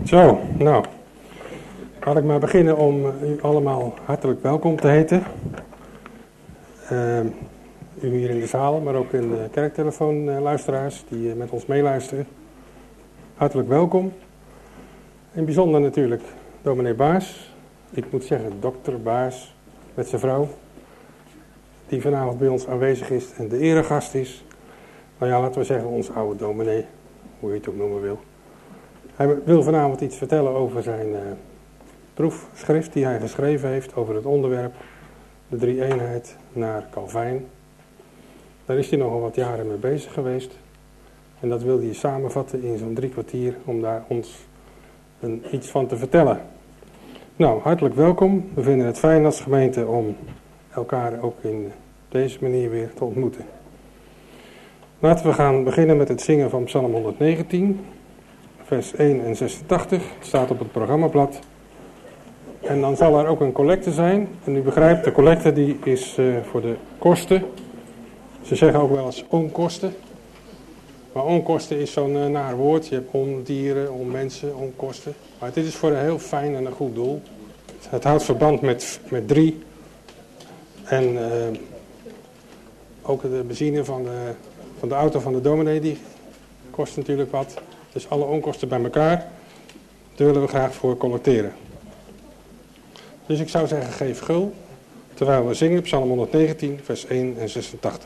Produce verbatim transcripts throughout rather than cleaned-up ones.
Zo, nou, laat ik maar beginnen om u allemaal hartelijk welkom te heten. Uh, u hier in de zaal, maar ook in de kerktelefoonluisteraars die uh, met ons meeluisteren. Hartelijk welkom. In het bijzonder natuurlijk dominee Baas. Ik moet zeggen dokter Baas met zijn vrouw. Die vanavond bij ons aanwezig is en de eregast is. Nou ja, laten we zeggen onze oude dominee, hoe je het ook noemen wil. Hij wil vanavond iets vertellen over zijn uh, proefschrift die hij geschreven heeft over het onderwerp de drie-eenheid naar Calvijn. Daar is hij nogal wat jaren mee bezig geweest. En dat wil hij samenvatten in zo'n drie kwartier om daar ons een, iets van te vertellen. Nou, hartelijk welkom. We vinden het fijn als gemeente om elkaar ook in deze manier weer te ontmoeten. Laten we gaan beginnen met het zingen van Psalm honderdnegentien. Vers één en zesentachtig, het staat op het programmablad. En dan zal er ook een collecte zijn. En u begrijpt, de collecte die is uh, voor de kosten. Ze zeggen ook wel eens onkosten. Maar onkosten is zo'n uh, naar woord. Je hebt ondieren, onmensen, onkosten. Maar dit is voor een heel fijn en een goed doel. Het houdt verband met, met drie. En uh, ook de benzine van de, van de auto van de dominee, die kost natuurlijk wat. Dus alle onkosten bij elkaar, daar willen we graag voor collecteren. Dus ik zou zeggen, geef gul, terwijl we zingen Psalm honderdnegentien, vers één en zesentachtig.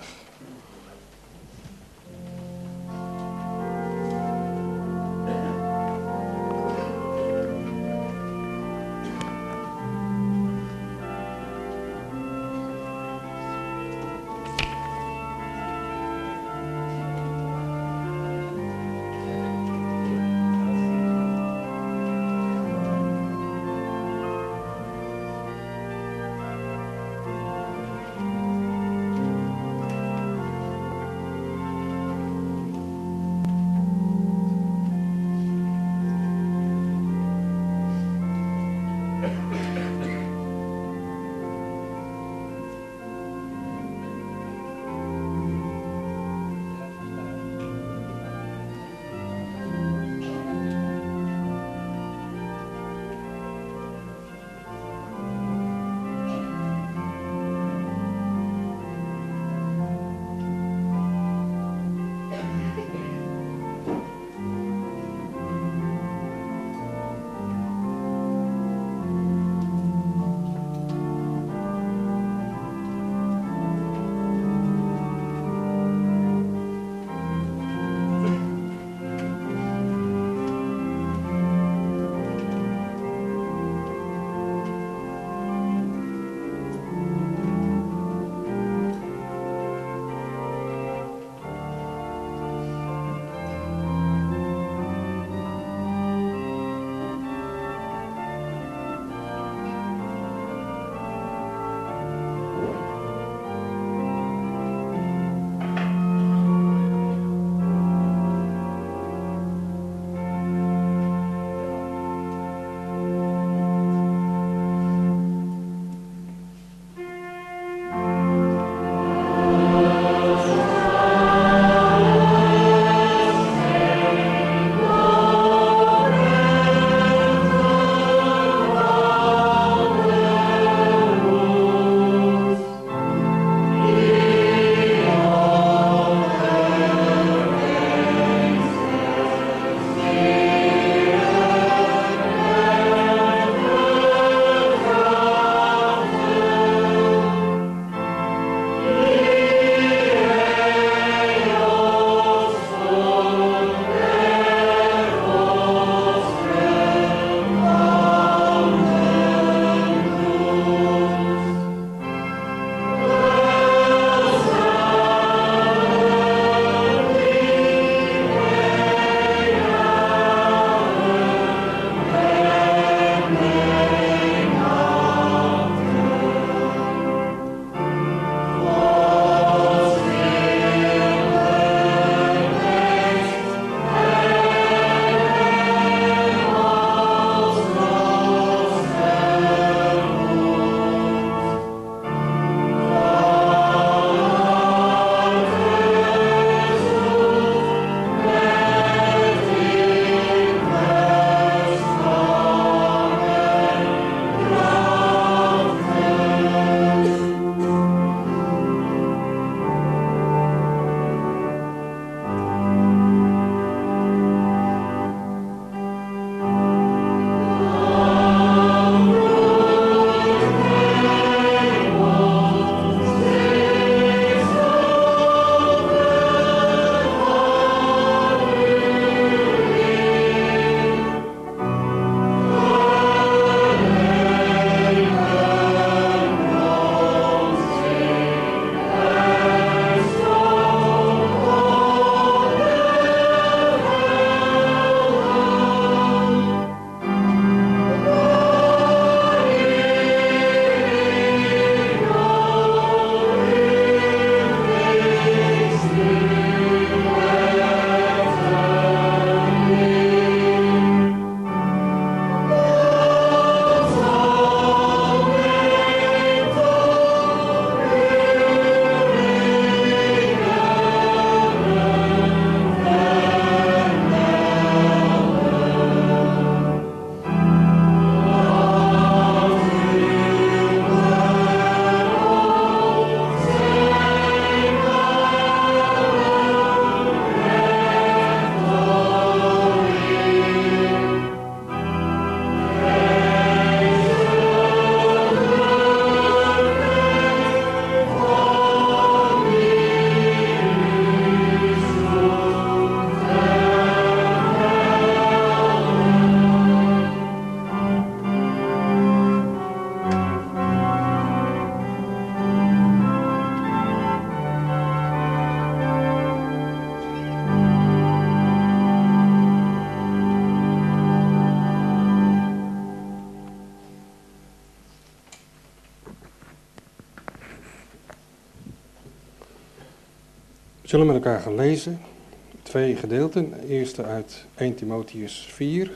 We zullen met elkaar gaan lezen. Twee gedeelten. De eerste uit eerste Timotheüs vier.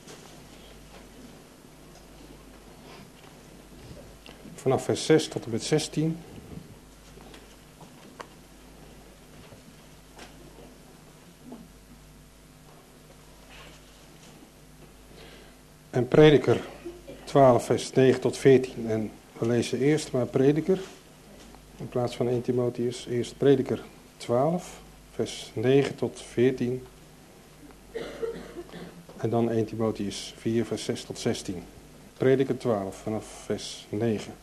Vanaf vers zes tot en met zestien. En Prediker twaalf vers negen tot veertien. En we lezen eerst maar Prediker. In plaats van eerste Timotheüs. Eerst Prediker twaalf vers negen tot veertien. En dan eerste Timotheüs vier vers zes tot zestien. Prediker twaalf vanaf vers negen.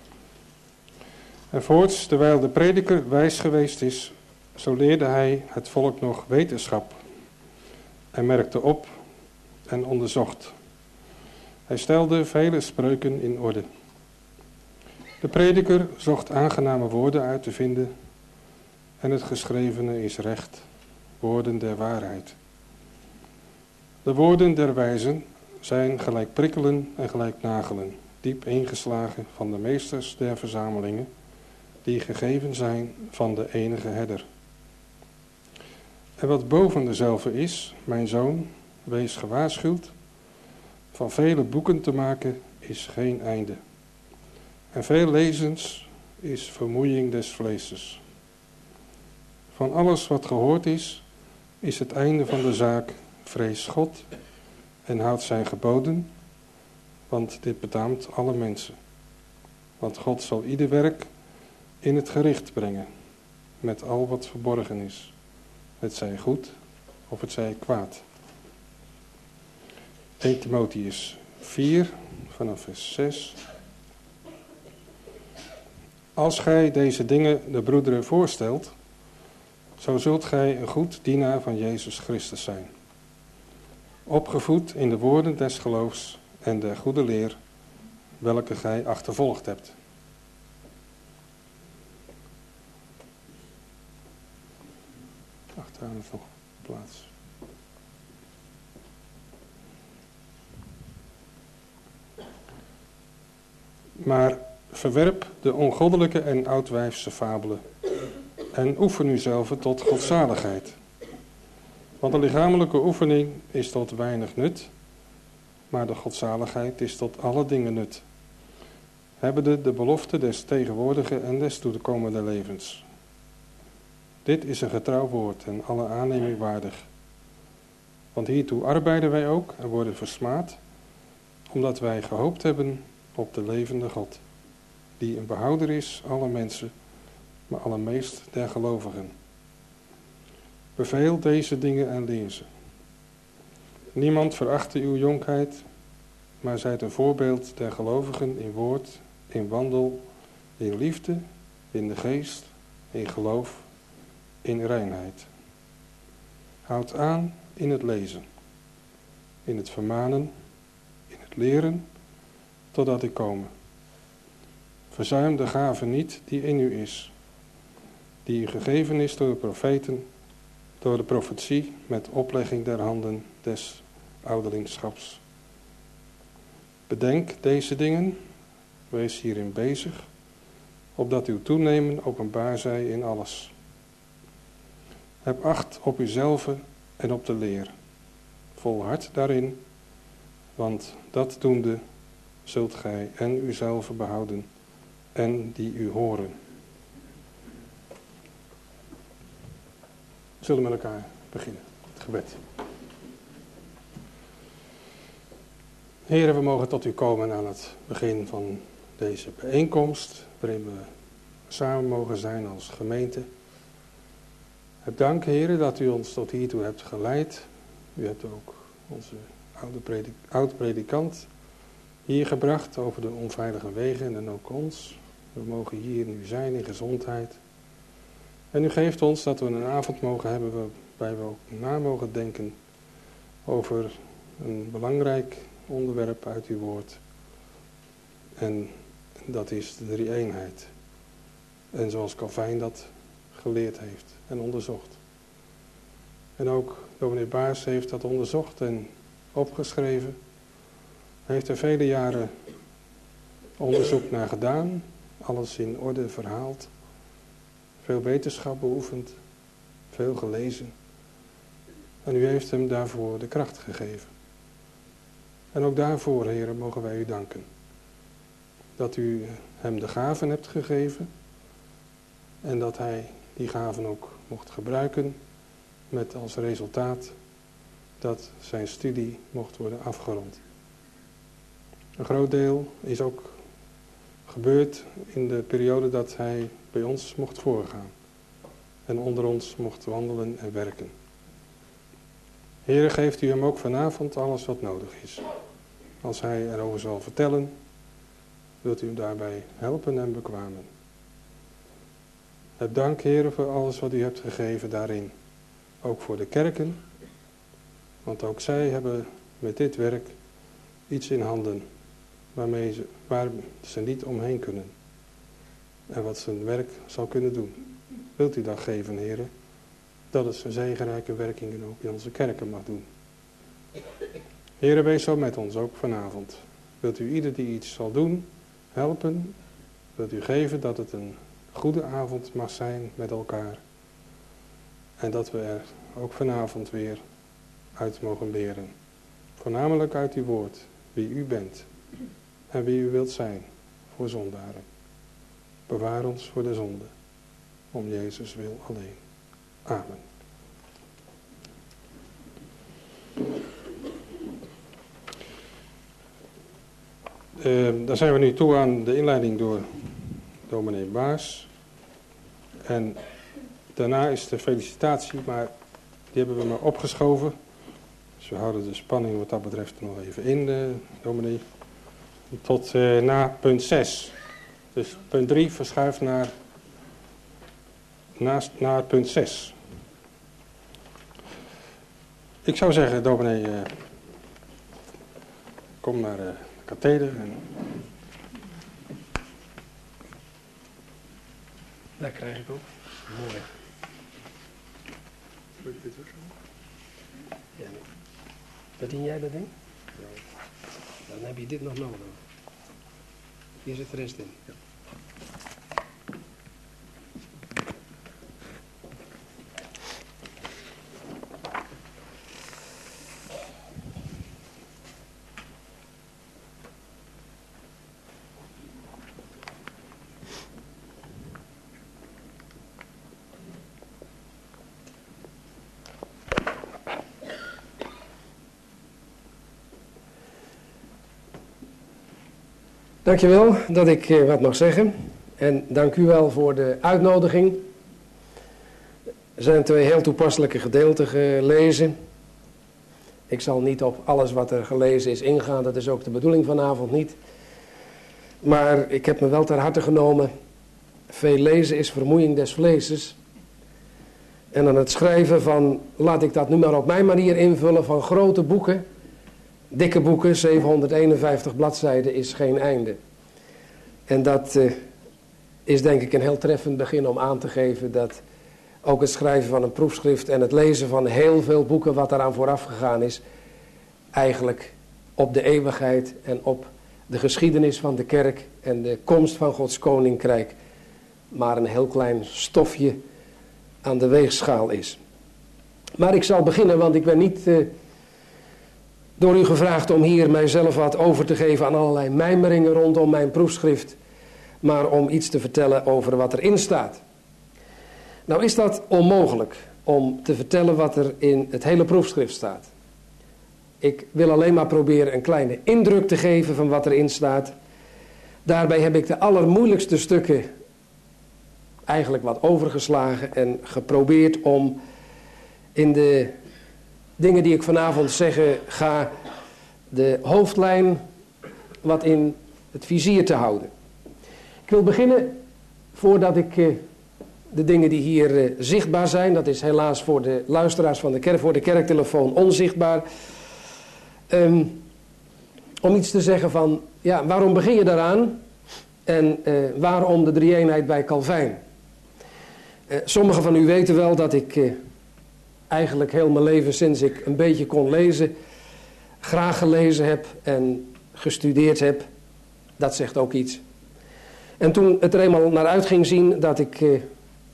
En voorts, terwijl de prediker wijs geweest is, zo leerde hij het volk nog wetenschap. En merkte op en onderzocht. Hij stelde vele spreuken in orde. De prediker zocht aangename woorden uit te vinden. En het geschrevene is recht, woorden der waarheid. De woorden der wijzen zijn gelijk prikkelen en gelijk nagelen, diep ingeslagen van de meesters der verzamelingen, die gegeven zijn van de enige herder. En wat boven dezelfde is, mijn zoon, wees gewaarschuwd, van vele boeken te maken is geen einde. En veel lezens is vermoeiing des vleeses. Van alles wat gehoord is, is het einde van de zaak, vrees God en houd zijn geboden, want dit betaamt alle mensen. Want God zal ieder werk in het gericht brengen, met al wat verborgen is. Het zij goed of het zij kwaad. eerste Timotheüs vier, vanaf vers zes. Als gij deze dingen de broederen voorstelt, zo zult gij een goed dienaar van Jezus Christus zijn. Opgevoed in de woorden des geloofs en der goede leer, welke gij achtervolgd hebt. Achteraan is nog plaats. Maar verwerp de ongoddelijke en oudwijfse fabelen en oefen u zelf tot godzaligheid. Want de lichamelijke oefening is tot weinig nut, maar de godzaligheid is tot alle dingen nut. Hebbende de belofte des tegenwoordige en des toekomende levens. Dit is een getrouw woord en alle aanneming waardig. Want hiertoe arbeiden wij ook en worden versmaad, omdat wij gehoopt hebben op de levende God, die een behouder is, alle mensen, maar allermeest der gelovigen. Beveel deze dingen en leer ze. Niemand verachte uw jonkheid, maar zijt een voorbeeld der gelovigen in woord, in wandel, in liefde, in de geest, in geloof, in reinheid. Houd aan in het lezen, in het vermanen, in het leren, totdat ik komme. Verzuim de gave niet die in u is, die u gegeven is door de profeten, door de profetie met oplegging der handen des ouderlingschaps. Bedenk deze dingen, wees hierin bezig, opdat uw toenemen openbaar zij in alles. Heb acht op uzelf en op de leer, volhard daarin, want dat doende zult gij en uzelf behouden en die u horen. We zullen met elkaar beginnen, het gebed. Heren, we mogen tot u komen aan het begin van deze bijeenkomst, waarin we samen mogen zijn als gemeente. Het dank, heren, dat u ons tot hiertoe hebt geleid. U hebt ook onze oude predik- oud-predikant hier gebracht over de onveilige wegen en ook ons. We mogen hier nu zijn in gezondheid. En u geeft ons dat we een avond mogen hebben waarbij we ook na mogen denken over een belangrijk onderwerp uit uw woord. En dat is de drie-eenheid. En zoals Calvijn dat geleerd heeft en onderzocht. En ook dominee Baars heeft dat onderzocht en opgeschreven. Hij heeft er vele jaren onderzoek naar gedaan. Alles in orde verhaald. Veel wetenschap beoefend. veel gelezen. En u heeft hem daarvoor de kracht gegeven. En ook daarvoor, Heere, mogen wij u danken. Dat u hem de gaven hebt gegeven. En dat hij die gaven ook mocht gebruiken. Met als resultaat dat zijn studie mocht worden afgerond. Een groot deel is ook gebeurd in de periode dat hij bij ons mocht voorgaan. En onder ons mocht wandelen en werken. Heere, geeft u hem ook vanavond alles wat nodig is. Als hij erover zal vertellen, wilt u hem daarbij helpen en bekwamen. Heb dank, Heere, voor alles wat u hebt gegeven daarin. Ook voor de kerken. Want ook zij hebben met dit werk iets in handen waarmee ze, waar ze niet omheen kunnen. En wat zijn werk zal kunnen doen. Wilt u dat geven, Heere? Dat het zijn zegenrijke werkingen ook in onze kerken mag doen. Heere, wees zo met ons, ook vanavond. Wilt u ieder die iets zal doen, helpen? Wilt u geven dat het een goede avond mag zijn met elkaar. En dat we er ook vanavond weer uit mogen leren. Voornamelijk uit uw woord, wie u bent. En wie u wilt zijn voor zondaren. Bewaar ons voor de zonde. Om Jezus wil alleen. Amen. Uh, dan zijn we nu toe aan de inleiding door dominee Baas. En daarna is de felicitatie, maar die hebben we maar opgeschoven. Dus we houden de spanning wat dat betreft nog even in, uh, dominee. Tot uh, na punt zes. Dus punt drie verschuift naar, naast, naar punt zes. Ik zou zeggen, dominee, uh, kom naar uh, de katheder. En... Daar krijg ik ook. Mooi. Ja. Bedien jij dat ding? Ja. Dan heb je dit nog nodig. Hier zit de rest in. Ja. Dankjewel dat ik uh, wat mag zeggen. En dank u wel voor de uitnodiging. Er zijn twee heel toepasselijke gedeelten gelezen. Ik zal niet op alles wat er gelezen is ingaan. Dat is ook de bedoeling vanavond niet. Maar ik heb me wel ter harte genomen. Veel lezen is vermoeiing des vleeses. En aan het schrijven van, laat ik dat nu maar op mijn manier invullen, van grote boeken. Dikke boeken, zevenhonderdeenenvijftig bladzijden, is geen einde. En dat uh, is denk ik een heel treffend begin om aan te geven dat ook het schrijven van een proefschrift en het lezen van heel veel boeken wat daaraan vooraf gegaan is, eigenlijk op de eeuwigheid en op de geschiedenis van de kerk en de komst van Gods koninkrijk maar een heel klein stofje aan de weegschaal is. Maar ik zal beginnen, want ik ben niet... Uh, door u gevraagd om hier mijzelf wat over te geven aan allerlei mijmeringen rondom mijn proefschrift, maar om iets te vertellen over wat erin staat. Nou is dat onmogelijk om te vertellen wat er in het hele proefschrift staat. Ik wil alleen maar proberen een kleine indruk te geven van wat erin staat. Daarbij heb ik de allermoeilijkste stukken eigenlijk wat overgeslagen en geprobeerd om in de dingen die ik vanavond zeggen ga, de hoofdlijn wat in het vizier te houden. Ik wil beginnen, voordat ik uh, de dingen die hier uh, zichtbaar zijn, dat is helaas voor de luisteraars van de kerk, voor de kerktelefoon onzichtbaar, um, om iets te zeggen van, ja, waarom begin je daaraan en uh, waarom de drie-eenheid bij Calvijn? Uh, sommigen van u weten wel dat ik... Uh, eigenlijk heel mijn leven sinds ik een beetje kon lezen, graag gelezen heb en gestudeerd heb. Dat zegt ook iets. En toen het er eenmaal naar uit ging zien dat ik uh,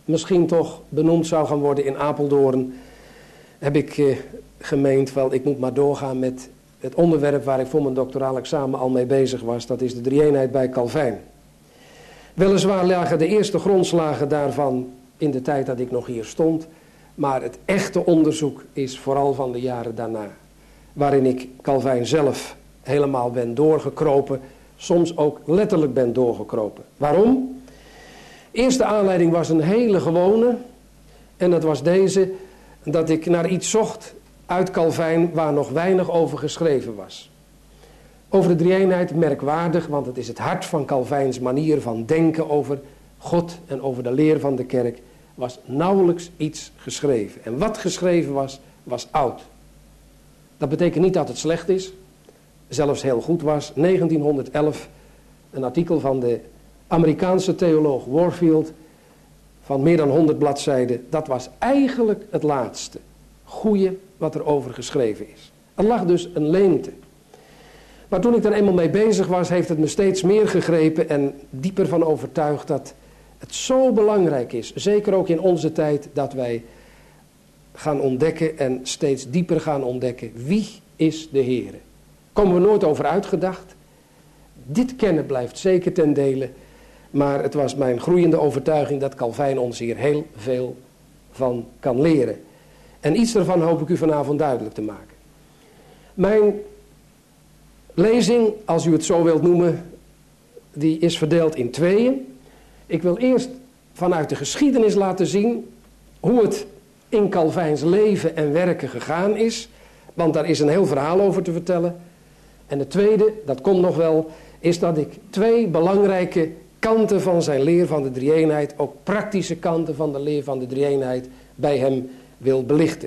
misschien toch benoemd zou gaan worden in Apeldoorn, heb ik uh, gemeend, wel, ik moet maar doorgaan met het onderwerp waar ik voor mijn doctoraal examen al mee bezig was. Dat is de drie-eenheid bij Calvijn. Weliswaar lagen de eerste grondslagen daarvan in de tijd dat ik nog hier stond, maar het echte onderzoek is vooral van de jaren daarna, waarin ik Calvijn zelf helemaal ben doorgekropen, soms ook letterlijk ben doorgekropen. Waarom? Eerste aanleiding was een hele gewone, en dat was deze, dat ik naar iets zocht uit Calvijn waar nog weinig over geschreven was. Over de drie-eenheid merkwaardig, want het is het hart van Calvijns manier van denken over God en over de leer van de kerk, was nauwelijks iets geschreven. En wat geschreven was, was oud. Dat betekent niet dat het slecht is, zelfs heel goed was. negentienhonderdelf, een artikel van de Amerikaanse theoloog Warfield van meer dan honderd bladzijden. Dat was eigenlijk het laatste goeie wat er over geschreven is. Er lag dus een leemte. Maar toen ik er eenmaal mee bezig was, heeft het me steeds meer gegrepen en dieper van overtuigd dat het zo belangrijk is, zeker ook in onze tijd, dat wij gaan ontdekken en steeds dieper gaan ontdekken, wie is de Heere? Komen we nooit over uitgedacht. Dit kennen blijft zeker ten dele, maar het was mijn groeiende overtuiging dat Calvijn ons hier heel veel van kan leren. En iets daarvan hoop ik u vanavond duidelijk te maken. Mijn lezing, als u het zo wilt noemen, die is verdeeld in tweeën. Ik wil eerst vanuit de geschiedenis laten zien hoe het in Calvijns leven en werken gegaan is. Want daar is een heel verhaal over te vertellen. En de tweede, dat komt nog wel, is dat ik twee belangrijke kanten van zijn leer van de drie-eenheid, ook praktische kanten van de leer van de drie-eenheid, bij hem wil belichten.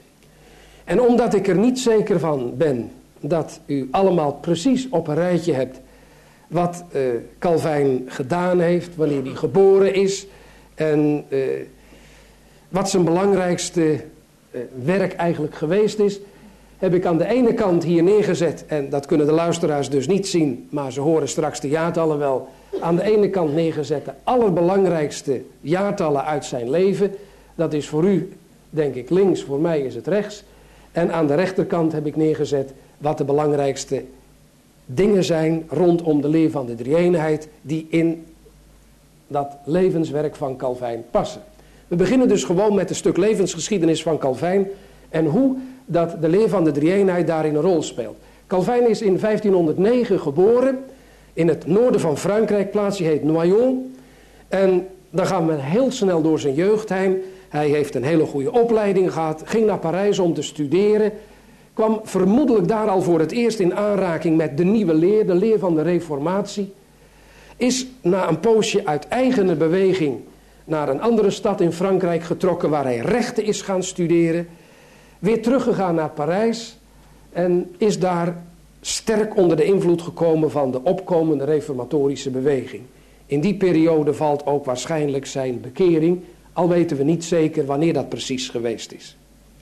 En omdat ik er niet zeker van ben dat u allemaal precies op een rijtje hebt wat uh, Calvijn gedaan heeft, wanneer hij geboren is en uh, wat zijn belangrijkste uh, werk eigenlijk geweest is, heb ik aan de ene kant hier neergezet, en dat kunnen de luisteraars dus niet zien, maar ze horen straks de jaartallen wel, aan de ene kant neergezet de allerbelangrijkste jaartallen uit zijn leven. Dat is voor u, denk ik, links, voor mij is het rechts. En aan de rechterkant heb ik neergezet wat de belangrijkste dingen zijn rondom de leer van de drie-eenheid die in dat levenswerk van Calvijn passen. We beginnen dus gewoon met een stuk levensgeschiedenis van Calvijn en hoe dat de leer van de drie-eenheid daarin een rol speelt. Calvijn is in vijftienhonderdnegen geboren in het noorden van Frankrijk, plaatsje heet Noyon. En dan gaan we heel snel door zijn jeugd heen. Hij heeft een hele goede opleiding gehad, ging naar Parijs om te studeren, kwam vermoedelijk daar al voor het eerst in aanraking met de nieuwe leer, de leer van de Reformatie. Is na een poosje uit eigene beweging naar een andere stad in Frankrijk getrokken waar hij rechten is gaan studeren. Weer teruggegaan naar Parijs en is daar sterk onder de invloed gekomen van de opkomende reformatorische beweging. In die periode valt ook waarschijnlijk zijn bekering, al weten we niet zeker wanneer dat precies geweest is.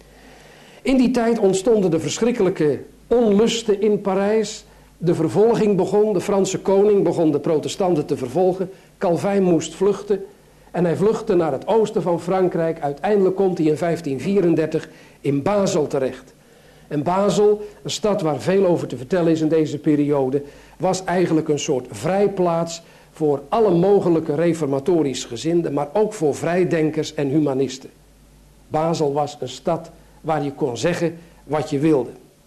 In die tijd ontstonden de verschrikkelijke onlusten in Parijs. De vervolging begon, de Franse koning begon de protestanten te vervolgen. Calvijn moest vluchten en hij vluchtte naar het oosten van Frankrijk. Uiteindelijk komt hij in vijftien vierendertig in Basel terecht. En Basel, een stad waar veel over te vertellen is in deze periode, was eigenlijk een soort vrijplaats voor alle mogelijke reformatorisch gezinden, maar ook voor vrijdenkers en humanisten. Basel was een stad waar je kon zeggen wat je wilde.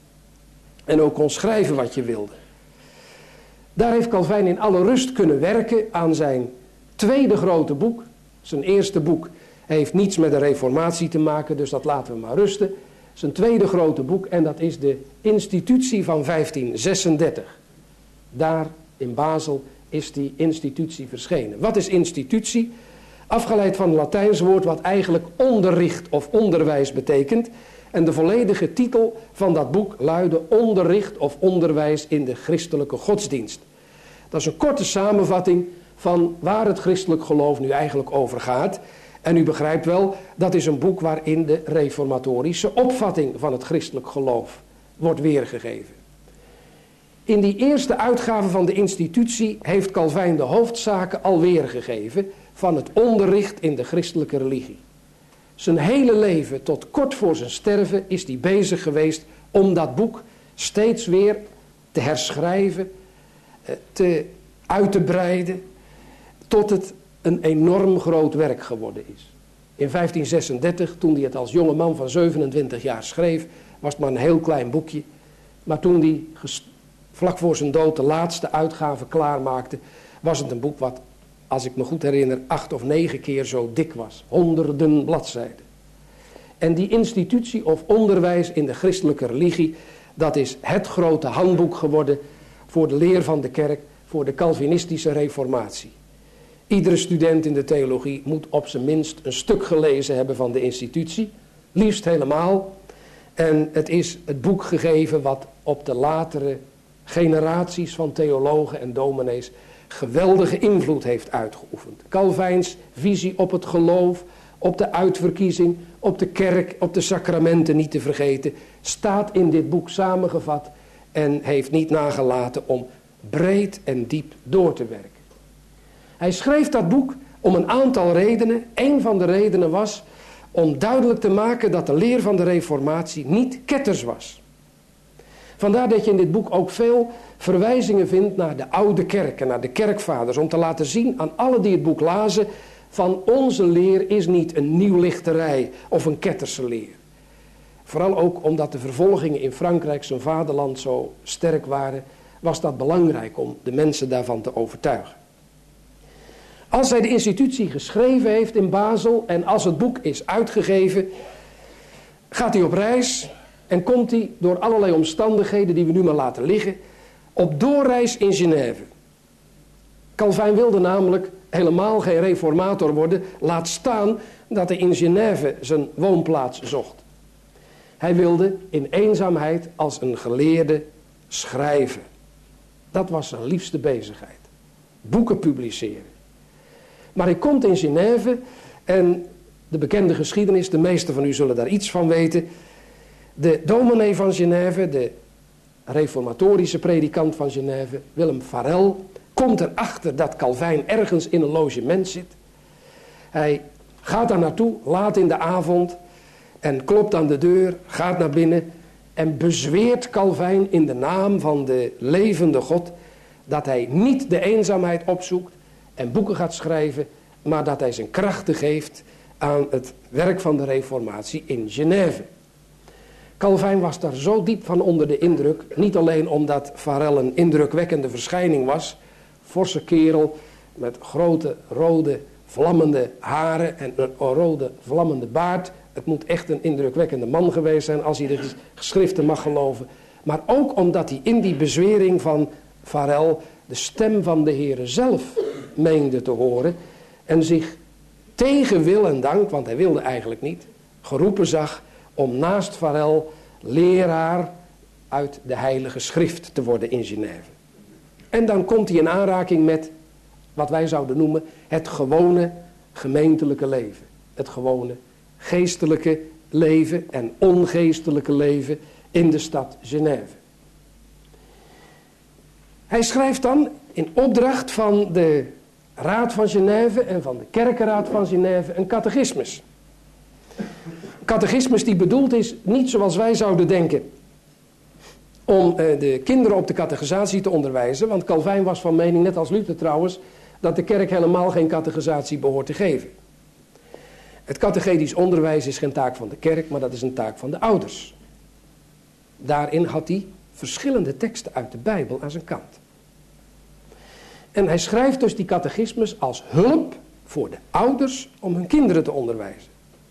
En ook kon schrijven wat je wilde. Daar heeft Calvijn in alle rust kunnen werken aan zijn tweede grote boek. Zijn eerste boek heeft niets met de reformatie te maken, dus dat laten we maar rusten. Zijn tweede grote boek, en dat is de Institutie van vijftien zesendertig. Daar in Basel is die institutie verschenen. Wat is institutie? Afgeleid van het Latijns woord wat eigenlijk onderricht of onderwijs betekent. En de volledige titel van dat boek luidde onderricht of onderwijs in de christelijke godsdienst. Dat is een korte samenvatting van waar het christelijk geloof nu eigenlijk over gaat. En u begrijpt wel, dat is een boek waarin de reformatorische opvatting van het christelijk geloof wordt weergegeven. In die eerste uitgave van de institutie heeft Calvijn de hoofdzaken al weergegeven van het onderricht in de christelijke religie. Zijn hele leven, tot kort voor zijn sterven, is hij bezig geweest om dat boek steeds weer te herschrijven, te, uit te breiden, tot het een enorm groot werk geworden is. In vijftien zesendertig, toen hij het als jonge man van zevenentwintig jaar schreef, was het maar een heel klein boekje. Maar toen hij vlak voor zijn dood de laatste uitgave klaarmaakte, was het een boek wat, als ik me goed herinner, acht of negen keer zo dik was. Honderden bladzijden. En die institutie of onderwijs in de christelijke religie, dat is het grote handboek geworden voor de leer van de kerk, voor de Calvinistische reformatie. Iedere student in de theologie moet op zijn minst een stuk gelezen hebben van de institutie, liefst helemaal. En het is het boek gegeven wat op de latere generaties van theologen en dominees geweldige invloed heeft uitgeoefend. Calvijns visie op het geloof, op de uitverkiezing, op de kerk, op de sacramenten niet te vergeten, staat in dit boek samengevat en heeft niet nagelaten om breed en diep door te werken. Hij schreef dat boek om een aantal redenen. Een van de redenen was om duidelijk te maken dat de leer van de reformatie niet ketters was. Vandaar dat je in dit boek ook veel verwijzingen vindt naar de oude kerk en naar de kerkvaders, om te laten zien aan allen die het boek lazen, van onze leer is niet een nieuwlichterij of een ketterse leer. Vooral ook omdat de vervolgingen in Frankrijk, zijn vaderland, zo sterk waren, was dat belangrijk om de mensen daarvan te overtuigen. Als hij de institutie geschreven heeft in Basel en als het boek is uitgegeven, gaat hij op reis en komt hij door allerlei omstandigheden die we nu maar laten liggen, op doorreis in Genève. Calvijn wilde namelijk helemaal geen reformator worden, laat staan dat hij in Genève zijn woonplaats zocht. Hij wilde in eenzaamheid als een geleerde schrijven. Dat was zijn liefste bezigheid. Boeken publiceren. Maar hij komt in Genève en de bekende geschiedenis, de meesten van u zullen daar iets van weten. De dominee van Genève, de reformatorische predikant van Genève, Willem Farel, komt erachter dat Calvijn ergens in een logement zit. Hij gaat daar naartoe, laat in de avond, en klopt aan de deur, gaat naar binnen en bezweert Calvijn in de naam van de levende God dat hij niet de eenzaamheid opzoekt en boeken gaat schrijven, maar dat hij zijn krachten geeft aan het werk van de reformatie in Genève. Calvijn was daar zo diep van onder de indruk, niet alleen omdat Farel een indrukwekkende verschijning was, forse kerel met grote rode vlammende haren en een rode vlammende baard. Het moet echt een indrukwekkende man geweest zijn als hij de geschriften mag geloven. Maar ook omdat hij in die bezwering van Farel de stem van de Heere zelf meende te horen en zich tegen wil en dank, want hij wilde eigenlijk niet, geroepen zag om naast Farel leraar uit de Heilige Schrift te worden in Genève. En dan komt hij in aanraking met wat wij zouden noemen het gewone gemeentelijke leven. Het gewone geestelijke leven en ongeestelijke leven in de stad Genève. Hij schrijft dan in opdracht van de Raad van Genève en van de Kerkenraad van Genève een catechismus. Een catechismus die bedoeld is, niet zoals wij zouden denken, om uh, de kinderen op de catechisatie te onderwijzen. Want Calvijn was van mening, net als Luther trouwens, dat de kerk helemaal geen catechisatie behoort te geven. Het catechetisch onderwijs is geen taak van de kerk, maar dat is een taak van de ouders. Daarin had hij verschillende teksten uit de Bijbel aan zijn kant. En hij schrijft dus die catechismus als hulp voor de ouders om hun kinderen te onderwijzen.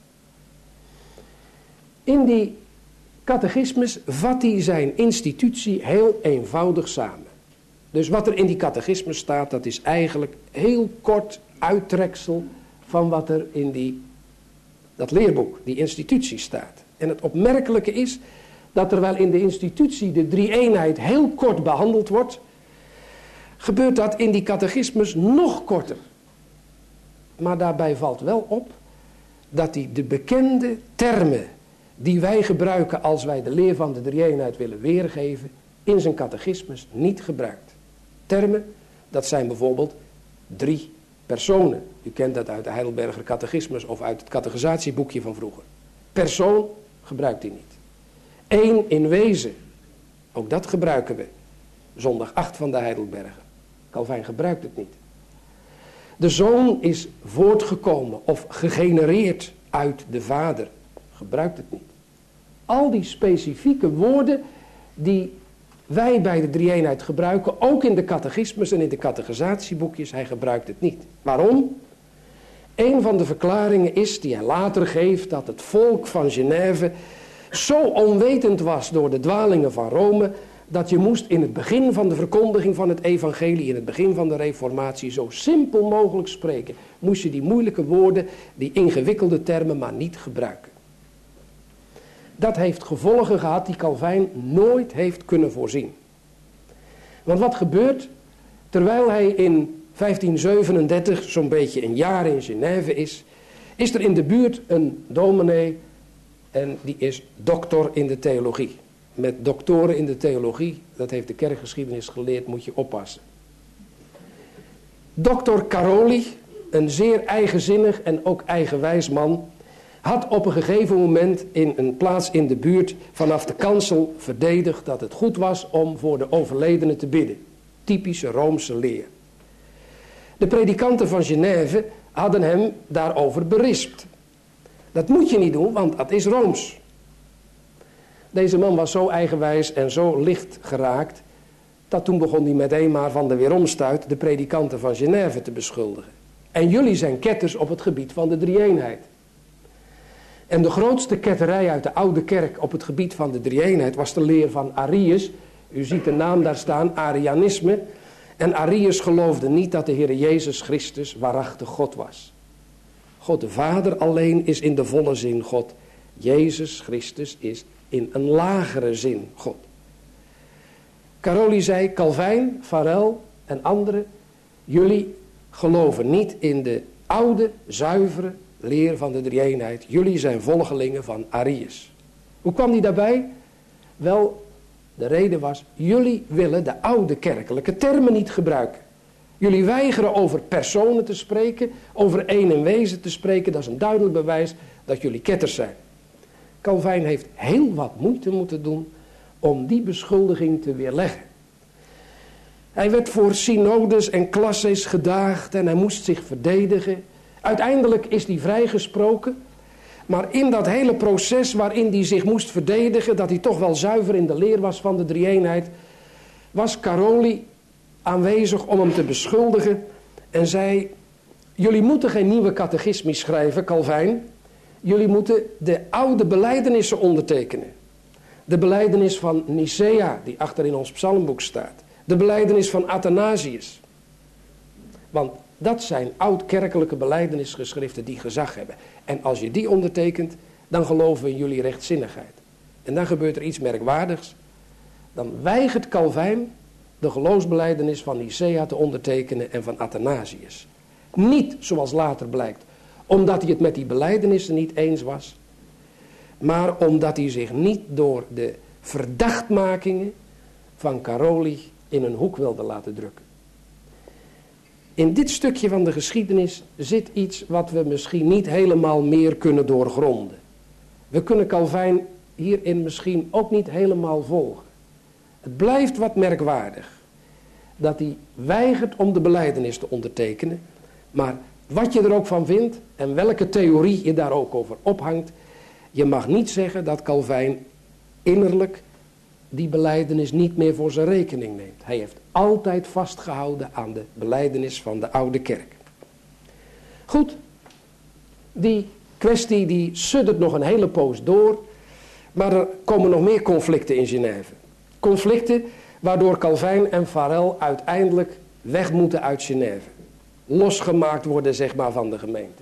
In die catechismus vat hij zijn institutie heel eenvoudig samen. Dus wat er in die catechismus staat, dat is eigenlijk heel kort uittreksel van wat er in die, dat leerboek, die institutie staat. En het opmerkelijke is dat terwijl in de institutie de drie-eenheid heel kort behandeld wordt, gebeurt dat in die catechismus nog korter. Maar daarbij valt wel op dat hij de bekende termen die wij gebruiken als wij de leer van de drie-eenheid willen weergeven, in zijn catechismus niet gebruikt. Termen, dat zijn bijvoorbeeld drie Personen, u kent dat uit de Heidelberger Catechismus of uit het catechisatieboekje van vroeger. Persoon gebruikt hij niet. Eén in wezen, ook dat gebruiken we. Zondag acht van de Heidelberger. Calvijn gebruikt het niet. De Zoon is voortgekomen of gegenereerd uit de Vader. Gebruikt het niet. Al die specifieke woorden die wij bij de drie-eenheid gebruiken, ook in de catechismus en in de catechisatieboekjes, hij gebruikt het niet. Waarom? Een van de verklaringen is die hij later geeft, dat het volk van Genève zo onwetend was door de dwalingen van Rome, dat je moest in het begin van de verkondiging van het evangelie, in het begin van de reformatie, zo simpel mogelijk spreken. Moest je die moeilijke woorden, die ingewikkelde termen maar niet gebruiken. Dat heeft gevolgen gehad die Calvijn nooit heeft kunnen voorzien. Want wat gebeurt terwijl hij in vijftien zevenendertig zo'n beetje een jaar in Genève is, is er in de buurt een dominee en die is doctor in de theologie. Met doctoren in de theologie, dat heeft de kerkgeschiedenis geleerd, moet je oppassen. Dokter Caroli, een zeer eigenzinnig en ook eigenwijs man, had op een gegeven moment in een plaats in de buurt vanaf de kansel verdedigd dat het goed was om voor de overledenen te bidden. Typische Roomse leer. De predikanten van Genève hadden hem daarover berispt. Dat moet je niet doen, want dat is Rooms. Deze man was zo eigenwijs en zo licht geraakt, dat toen begon hij meteen maar van de weeromstuit de predikanten van Genève te beschuldigen. En jullie zijn ketters op het gebied van de drie-eenheid. En de grootste ketterij uit de oude kerk op het gebied van de drie-eenheid was de leer van Arius. U ziet de naam daar staan, Arianisme. En Arius geloofde niet dat de Heer Jezus Christus waarachtig God was. God de Vader alleen is in de volle zin God. Jezus Christus is in een lagere zin God. Caroli zei, Calvijn, Farel en anderen, jullie geloven niet in de oude, zuivere leer van de drie-eenheid. Jullie zijn volgelingen van Arius. Hoe kwam die daarbij? Wel, de reden was, jullie willen de oude kerkelijke termen niet gebruiken. Jullie weigeren over personen te spreken, over één in wezen te spreken. Dat is een duidelijk bewijs dat jullie ketters zijn. Calvijn heeft heel wat moeite moeten doen om die beschuldiging te weerleggen. Hij werd voor synodes en klasses gedaagd en hij moest zich verdedigen. Uiteindelijk is hij vrijgesproken. Maar in dat hele proces waarin hij zich moest verdedigen, dat hij toch wel zuiver in de leer was van de drie-eenheid, was Caroli aanwezig om hem te beschuldigen en zei, jullie moeten geen nieuwe catechismus schrijven, Calvijn. Jullie moeten de oude belijdenissen ondertekenen. De belijdenis van Nicea, die achter in ons psalmboek staat. De belijdenis van Athanasius. Want dat zijn oud-kerkelijke belijdenisgeschriften die gezag hebben. En als je die ondertekent, dan geloven we in jullie rechtzinnigheid. En dan gebeurt er iets merkwaardigs. Dan weigert Calvijn de geloofsbelijdenis van Nicea te ondertekenen en van Athanasius. Niet, zoals later blijkt, omdat hij het met die belijdenissen niet eens was, maar omdat hij zich niet door de verdachtmakingen van Caroli in een hoek wilde laten drukken. In dit stukje van de geschiedenis zit iets wat we misschien niet helemaal meer kunnen doorgronden. We kunnen Calvijn hierin misschien ook niet helemaal volgen. Het blijft wat merkwaardig dat hij weigert om de belijdenis te ondertekenen, maar wat je er ook van vindt en welke theorie je daar ook over ophangt, je mag niet zeggen dat Calvijn innerlijk die belijdenis niet meer voor zijn rekening neemt. Hij heeft altijd vastgehouden aan de belijdenis van de oude kerk. Goed, die kwestie die suddert nog een hele poos door, maar er komen nog meer conflicten in Genève. Conflicten waardoor Calvijn en Farel uiteindelijk weg moeten uit Genève. Losgemaakt worden, zeg maar, van de gemeente.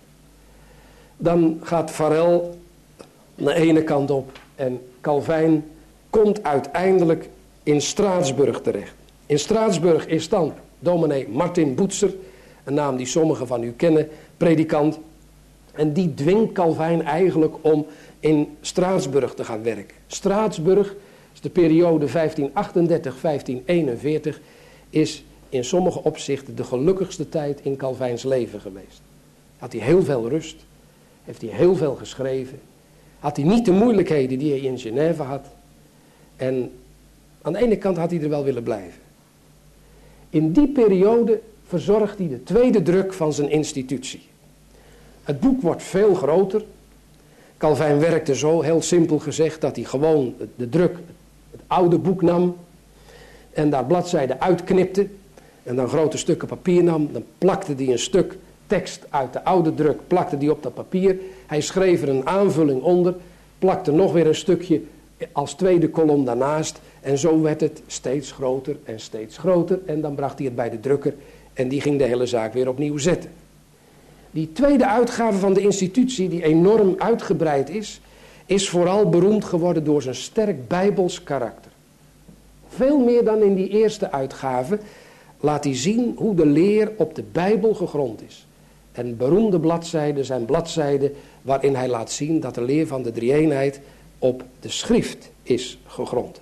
Dan gaat Farel naar de ene kant op en Calvijn komt uiteindelijk in Straatsburg terecht. In Straatsburg is dan dominee Martin Boetser, een naam die sommigen van u kennen, predikant. En die dwingt Calvijn eigenlijk om in Straatsburg te gaan werken. Straatsburg is de periode vijftien achtendertig tot vijftien eenenveertig, is in sommige opzichten de gelukkigste tijd in Calvijns leven geweest. Had hij heel veel rust, heeft hij heel veel geschreven, had hij niet de moeilijkheden die hij in Genève had. En aan de ene kant had hij er wel willen blijven. In die periode verzorgt hij de tweede druk van zijn institutie. Het boek wordt veel groter. Calvijn werkte zo, heel simpel gezegd, dat hij gewoon de druk, het oude boek nam en daar bladzijden uitknipte en dan grote stukken papier nam. Dan plakte hij een stuk tekst uit de oude druk, plakte die op dat papier. Hij schreef er een aanvulling onder, plakte nog weer een stukje als tweede kolom daarnaast. En zo werd het steeds groter en steeds groter. En dan bracht hij het bij de drukker en die ging de hele zaak weer opnieuw zetten. Die tweede uitgave van de institutie, die enorm uitgebreid is, is vooral beroemd geworden door zijn sterk bijbels karakter. Veel meer dan in die eerste uitgave laat hij zien hoe de leer op de Bijbel gegrond is. En beroemde bladzijden zijn bladzijden waarin hij laat zien dat de leer van de drie-eenheid op de schrift is gegrond.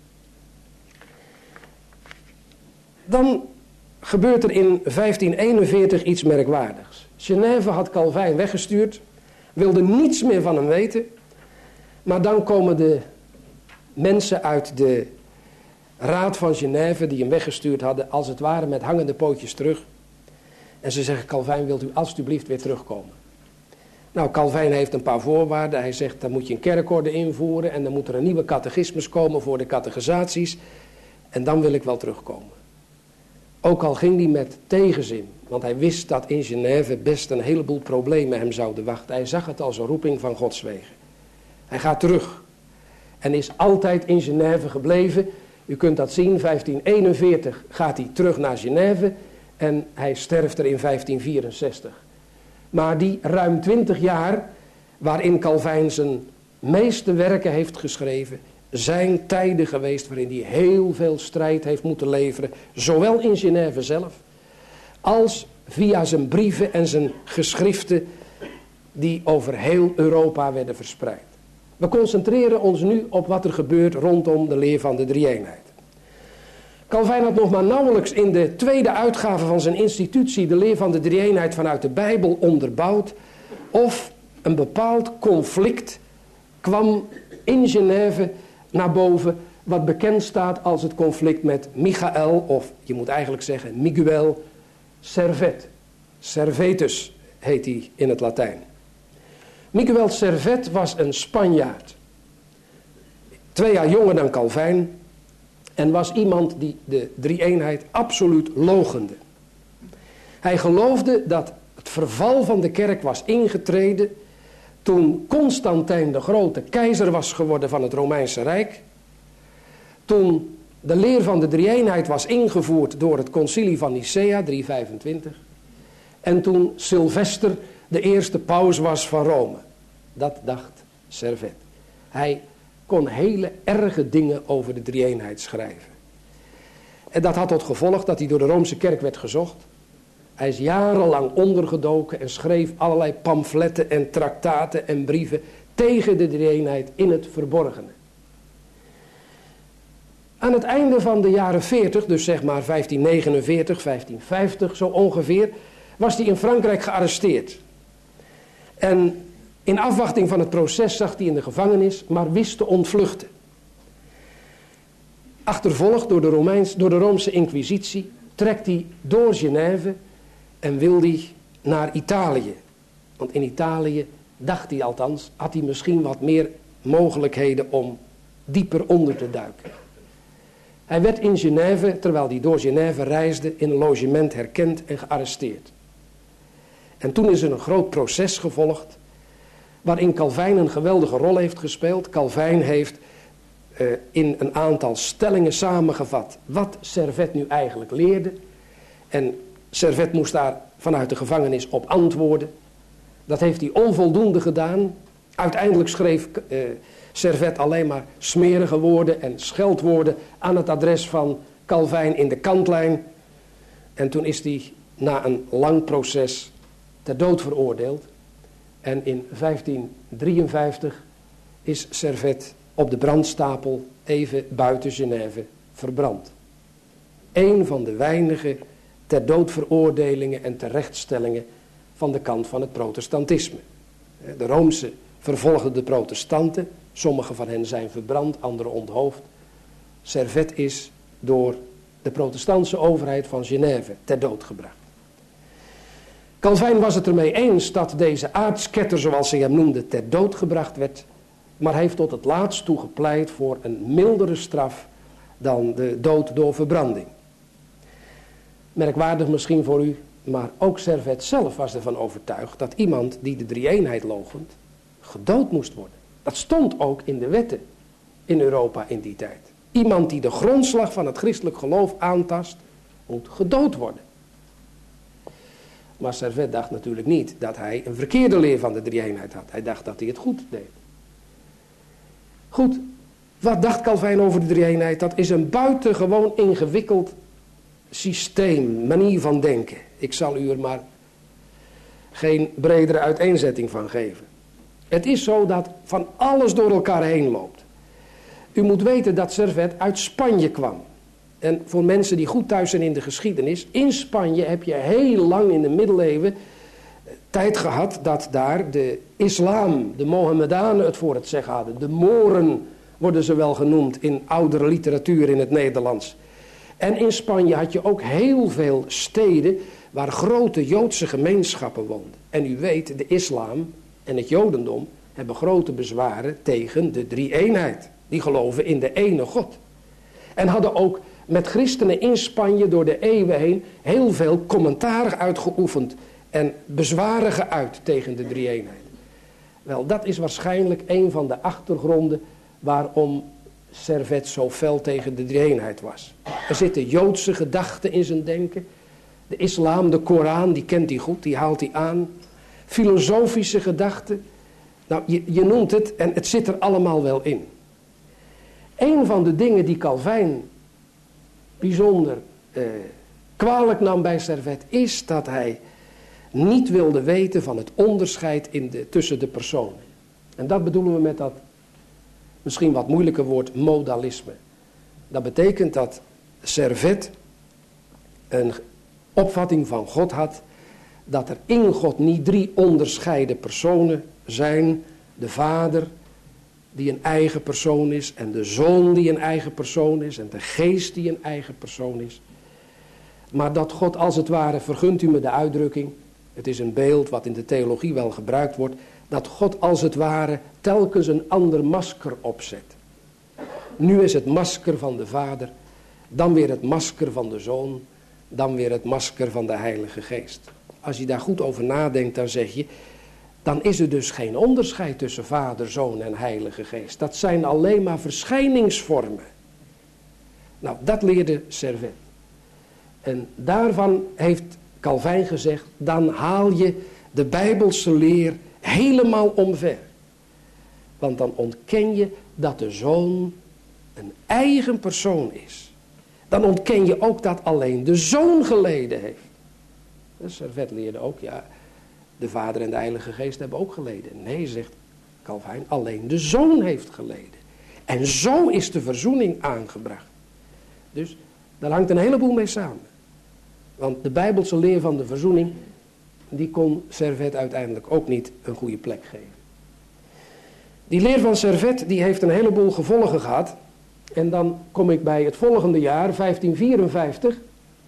Dan gebeurt er in vijftien eenenveertig iets merkwaardigs. Genève had Calvijn weggestuurd, wilde niets meer van hem weten. Maar dan komen de mensen uit de raad van Genève die hem weggestuurd hadden, als het ware met hangende pootjes terug. En ze zeggen, Calvijn, wilt u alstublieft weer terugkomen? Nou, Calvijn heeft een paar voorwaarden. Hij zegt, dan moet je een kerkorde invoeren en dan moet er een nieuwe catechismus komen voor de catechisaties. En dan wil ik wel terugkomen. Ook al ging hij met tegenzin, want hij wist dat in Genève best een heleboel problemen hem zouden wachten. Hij zag het als een roeping van Gods wegen. Hij gaat terug en is altijd in Genève gebleven. U kunt dat zien, vijftien eenenveertig gaat hij terug naar Genève en hij sterft er in vijftien vierenzestig. Maar die ruim twintig jaar waarin Calvijn zijn meeste werken heeft geschreven, zijn tijden geweest waarin hij heel veel strijd heeft moeten leveren, zowel in Genève zelf, als via zijn brieven en zijn geschriften die over heel Europa werden verspreid. We concentreren ons nu op wat er gebeurt rondom de leer van de drie-eenheid. Calvijn had nog maar nauwelijks in de tweede uitgave van zijn institutie de leer van de drie-eenheid vanuit de Bijbel onderbouwd, of een bepaald conflict kwam in Genève naar boven, wat bekend staat als het conflict met Michael, of je moet eigenlijk zeggen Miguel Servet. Servetus heet hij in het Latijn. Miguel Servet was een Spanjaard. Twee jaar jonger dan Calvijn. En was iemand die de drie-eenheid absoluut loochende. Hij geloofde dat het verval van de kerk was ingetreden toen Constantijn de Grote keizer was geworden van het Romeinse Rijk. Toen de leer van de drie-eenheid was ingevoerd door het concilie van Nicea, driehonderdvijfentwintig. En toen Sylvester de eerste paus was van Rome. Dat dacht Servet. Hij kon hele erge dingen over de drie-eenheid schrijven. En dat had tot gevolg dat hij door de Roomse kerk werd gezocht. Hij is jarenlang ondergedoken en schreef allerlei pamfletten en traktaten en brieven tegen de drie-eenheid in het verborgene. Aan het einde van de jaren veertig, dus zeg maar vijftien negenenveertig, vijftien vijftig zo ongeveer, was hij in Frankrijk gearresteerd. En in afwachting van het proces zag hij in de gevangenis, maar wist te ontvluchten. Achtervolgd door de, Romeins, door de Roomse Inquisitie trekt hij door Genève en wil hij naar Italië. Want in Italië, dacht hij althans, had hij misschien wat meer mogelijkheden om dieper onder te duiken. Hij werd in Genève, terwijl hij door Genève reisde, in een logement herkend en gearresteerd. En toen is er een groot proces gevolgd, waarin Calvijn een geweldige rol heeft gespeeld. Calvijn heeft uh, in een aantal stellingen samengevat wat Servet nu eigenlijk leerde. En Servet moest daar vanuit de gevangenis op antwoorden. Dat heeft hij onvoldoende gedaan. Uiteindelijk schreef uh, Servet alleen maar smerige woorden en scheldwoorden aan het adres van Calvijn in de kantlijn. En toen is hij na een lang proces ter dood veroordeeld. En in vijftien drieënvijftig is Servet op de brandstapel even buiten Genève verbrand. een van de weinige ter dood veroordelingen en terechtstellingen van de kant van het protestantisme. De Roomse vervolgden de protestanten, sommige van hen zijn verbrand, anderen onthoofd. Servet is door de protestantse overheid van Genève ter dood gebracht. Calvijn was het ermee eens dat deze aartsketter, zoals ze hem noemde, ter dood gebracht werd, maar heeft tot het laatst toe gepleit voor een mildere straf dan de dood door verbranding. Merkwaardig misschien voor u, maar ook Servet zelf was ervan overtuigd dat iemand die de drie-eenheid loochent, gedood moest worden. Dat stond ook in de wetten in Europa in die tijd. Iemand die de grondslag van het christelijk geloof aantast, moet gedood worden. Maar Servet dacht natuurlijk niet dat hij een verkeerde leer van de drie-eenheid had. Hij dacht dat hij het goed deed. Goed, wat dacht Calvijn over de drie-eenheid? Dat is een buitengewoon ingewikkeld systeem, manier van denken. Ik zal u er maar geen bredere uiteenzetting van geven. Het is zo dat van alles door elkaar heen loopt. U moet weten dat Servet uit Spanje kwam. En voor mensen die goed thuis zijn in de geschiedenis, in Spanje heb je heel lang in de middeleeuwen tijd gehad dat daar de islam, de Mohammedanen het voor het zeggen hadden. De Moren worden ze wel genoemd in oudere literatuur in het Nederlands. En in Spanje had je ook heel veel steden waar grote Joodse gemeenschappen woonden. En u weet, de islam en het Jodendom hebben grote bezwaren tegen de drie-eenheid. Die geloven in de ene God. En hadden ook met christenen in Spanje door de eeuwen heen heel veel commentaar uitgeoefend en bezwaren geuit tegen de drie-eenheid. Wel, dat is waarschijnlijk een van de achtergronden waarom Servet zo fel tegen de drie-eenheid was. Er zitten Joodse gedachten in zijn denken. De islam, de Koran, die kent hij goed, die haalt hij aan. Filosofische gedachten. Nou, je, je noemt het en het zit er allemaal wel in. Een van de dingen die Calvijn bijzonder eh, kwalijk nam bij Servet is dat hij niet wilde weten van het onderscheid in de, tussen de personen. En dat bedoelen we met dat misschien wat moeilijke woord modalisme. Dat betekent dat Servet een opvatting van God had dat er in God niet drie onderscheiden personen zijn. De Vader die een eigen persoon is en de Zoon die een eigen persoon is en de Geest die een eigen persoon is. Maar dat God als het ware, vergunt u me de uitdrukking, het is een beeld wat in de theologie wel gebruikt wordt, dat God als het ware telkens een ander masker opzet. Nu is het masker van de Vader, dan weer het masker van de Zoon, dan weer het masker van de Heilige Geest. Als je daar goed over nadenkt, dan zeg je, dan is er dus geen onderscheid tussen Vader, Zoon en Heilige Geest. Dat zijn alleen maar verschijningsvormen. Nou, dat leerde Servet. En daarvan heeft Calvijn gezegd, dan haal je de Bijbelse leer helemaal omver. Want dan ontken je dat de Zoon een eigen persoon is. Dan ontken je ook dat alleen de Zoon geleden heeft. Dus Servet leerde ook, ja, de Vader en de Heilige Geest hebben ook geleden. Nee, zegt Calvijn, alleen de Zoon heeft geleden. En zo is de verzoening aangebracht. Dus daar hangt een heleboel mee samen. Want de Bijbelse leer van de verzoening, die kon Servet uiteindelijk ook niet een goede plek geven. Die leer van Servet, die heeft een heleboel gevolgen gehad. En dan kom ik bij het volgende jaar, vijftien vierenvijftig.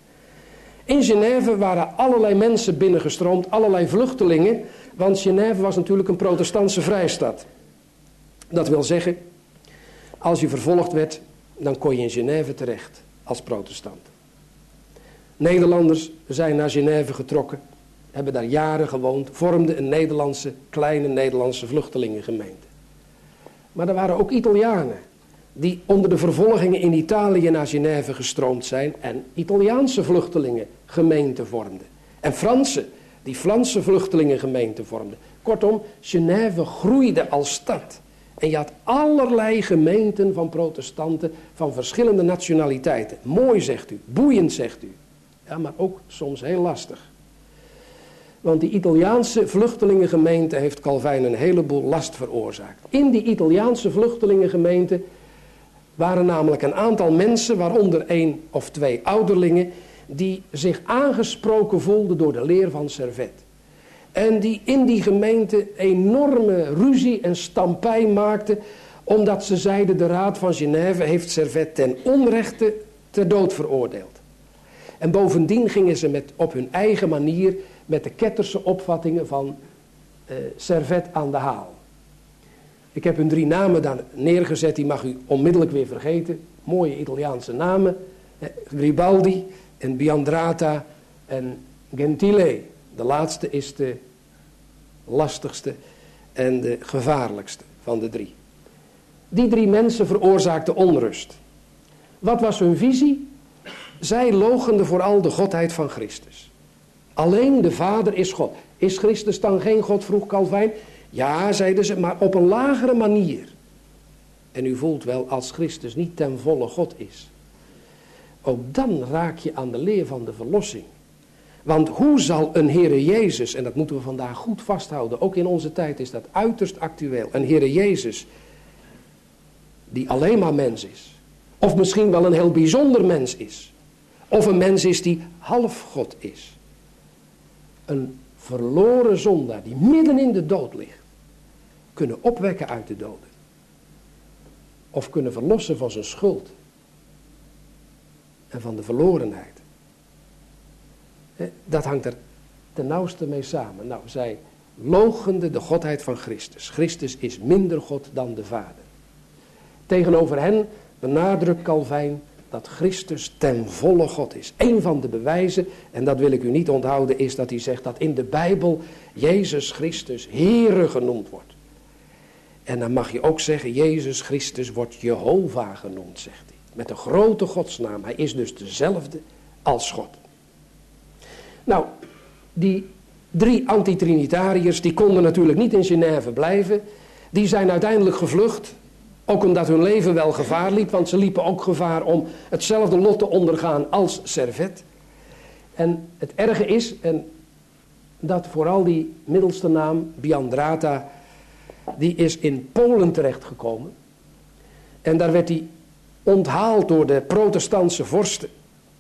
In Genève waren allerlei mensen binnengestroomd, allerlei vluchtelingen. Want Genève was natuurlijk een protestantse vrijstad. Dat wil zeggen, als je vervolgd werd, dan kon je in Genève terecht als protestant. Nederlanders zijn naar Genève getrokken, hebben daar jaren gewoond, vormden een Nederlandse, kleine Nederlandse vluchtelingengemeente. Maar er waren ook Italianen die onder de vervolgingen in Italië naar Genève gestroomd zijn en Italiaanse vluchtelingengemeenten vormden. En Fransen die Franse vluchtelingengemeenten vormden. Kortom, Genève groeide als stad. En je had allerlei gemeenten van protestanten van verschillende nationaliteiten. Mooi zegt u, boeiend zegt u. Ja, maar ook soms heel lastig. Want die Italiaanse vluchtelingengemeente heeft Calvijn een heleboel last veroorzaakt. In die Italiaanse vluchtelingengemeente waren namelijk een aantal mensen, waaronder één of twee ouderlingen, die zich aangesproken voelden door de leer van Servet. En die in die gemeente enorme ruzie en stampij maakten, omdat ze zeiden, de Raad van Genève heeft Servet ten onrechte ter dood veroordeeld. En bovendien gingen ze met, op hun eigen manier met de ketterse opvattingen van uh, Servet aan de haal. Ik heb hun drie namen daar neergezet, die mag u onmiddellijk weer vergeten. Mooie Italiaanse namen. Eh, Gribaldi en Biandrata en Gentile. De laatste is de lastigste en de gevaarlijkste van de drie. Die drie mensen veroorzaakten onrust. Wat was hun visie? Zij loochenden vooral de godheid van Christus. Alleen de Vader is God. Is Christus dan geen God, vroeg Calvijn? Ja, zeiden ze, maar op een lagere manier. En u voelt wel, als Christus niet ten volle God is, ook dan raak je aan de leer van de verlossing. Want hoe zal een Heere Jezus, en dat moeten we vandaag goed vasthouden, ook in onze tijd is dat uiterst actueel, een Heere Jezus die alleen maar mens is, of misschien wel een heel bijzonder mens is, of een mens is die half God is, een verloren zondaar die midden in de dood ligt, kunnen opwekken uit de doden. Of kunnen verlossen van zijn schuld. En van de verlorenheid. Dat hangt er ten nauwste mee samen. Nou, zij loochenden de godheid van Christus. Christus is minder God dan de Vader. Tegenover hen benadrukt Calvijn dat Christus ten volle God is. Een van de bewijzen, en dat wil ik u niet onthouden, is dat hij zegt dat in de Bijbel Jezus Christus Heere genoemd wordt. En dan mag je ook zeggen, Jezus Christus wordt Jehovah genoemd, zegt hij. Met een grote godsnaam. Hij is dus dezelfde als God. Nou, die drie antitrinitariërs, die konden natuurlijk niet in Genève blijven. Die zijn uiteindelijk gevlucht. Ook omdat hun leven wel gevaar liep, want ze liepen ook gevaar om hetzelfde lot te ondergaan als Servet. En het erge is, en dat vooral die middelste naam, Biandrata, die is in Polen terechtgekomen. En daar werd hij onthaald door de protestantse vorsten.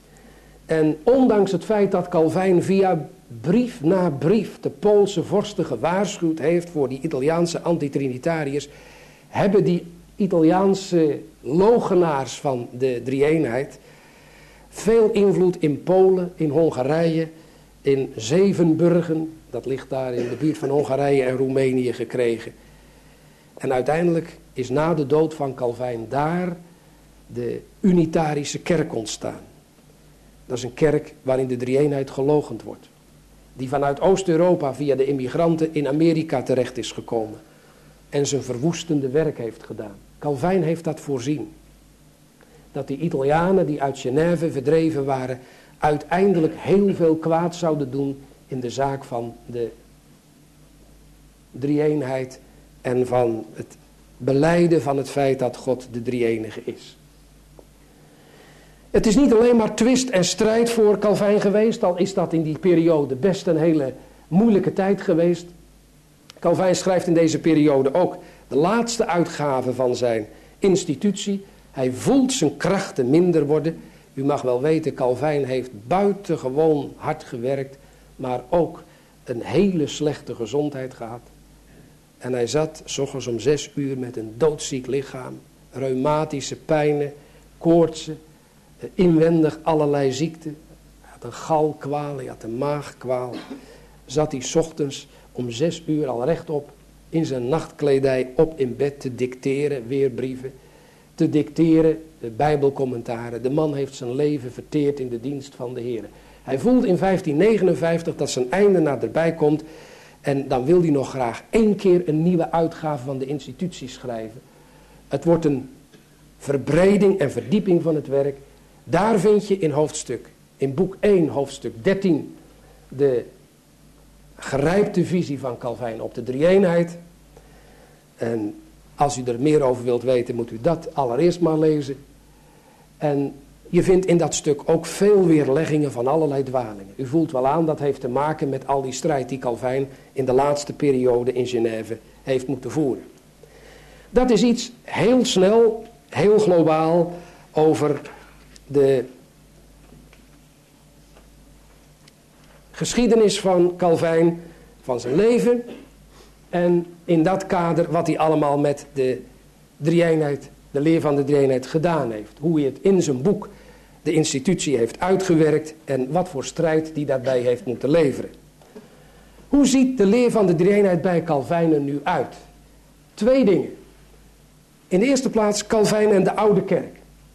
En ondanks het feit dat Calvijn via brief na brief de Poolse vorsten gewaarschuwd heeft voor die Italiaanse antitrinitariërs, hebben die Italiaanse loochenaars van de drie-eenheid veel invloed in Polen, in Hongarije, in Zevenburgen, dat ligt daar in de buurt van Hongarije en Roemenië, gekregen. En uiteindelijk is na de dood van Calvijn daar de Unitarische kerk ontstaan. Dat is een kerk waarin de drie-eenheid geloochend wordt. Die vanuit Oost-Europa via de immigranten in Amerika terecht is gekomen. En zijn verwoestende werk heeft gedaan. Calvijn heeft dat voorzien. Dat die Italianen die uit Genève verdreven waren, uiteindelijk heel veel kwaad zouden doen in de zaak van de drie-eenheid en van het belijden van het feit dat God de drie-enige is. Het is niet alleen maar twist en strijd voor Calvijn geweest, al is dat in die periode best een hele moeilijke tijd geweest. Calvijn schrijft in deze periode ook de laatste uitgave van zijn institutie. Hij voelt zijn krachten minder worden. U mag wel weten, Calvijn heeft buitengewoon hard gewerkt, maar ook een hele slechte gezondheid gehad. En hij zat 's ochtends om zes uur met een doodziek lichaam, reumatische pijnen, koortsen, inwendig allerlei ziekten. Hij had een galkwaal, hij had een maagkwaal. Zat hij 's ochtends om zes uur al rechtop in zijn nachtkledij op in bed te dicteren, weer brieven, te dicteren, de bijbelcommentaren. De man heeft zijn leven verteerd in de dienst van de Heer. Hij voelt in vijftien negenenvijftig dat zijn einde naderbij komt en dan wil hij nog graag één keer een nieuwe uitgave van de institutie schrijven. Het wordt een verbreding en verdieping van het werk. Daar vind je in hoofdstuk, in boek één, hoofdstuk dertien, de gerijpte visie van Calvijn op de drie-eenheid. En als u er meer over wilt weten, moet u dat allereerst maar lezen. En je vindt in dat stuk ook veel weerleggingen van allerlei dwalingen. U voelt wel aan, dat heeft te maken met al die strijd die Calvijn in de laatste periode in Genève heeft moeten voeren. Dat is iets heel snel heel globaal over de geschiedenis van Calvijn, van zijn leven. En in dat kader wat hij allemaal met de drie-eenheid, de leer van de drie-eenheid gedaan heeft. Hoe hij het in zijn boek, de institutie, heeft uitgewerkt en wat voor strijd die daarbij heeft moeten leveren. Hoe ziet de leer van de drie-eenheid bij Calvijn er nu uit? Twee dingen. In de eerste plaats Calvijn en de oude kerk.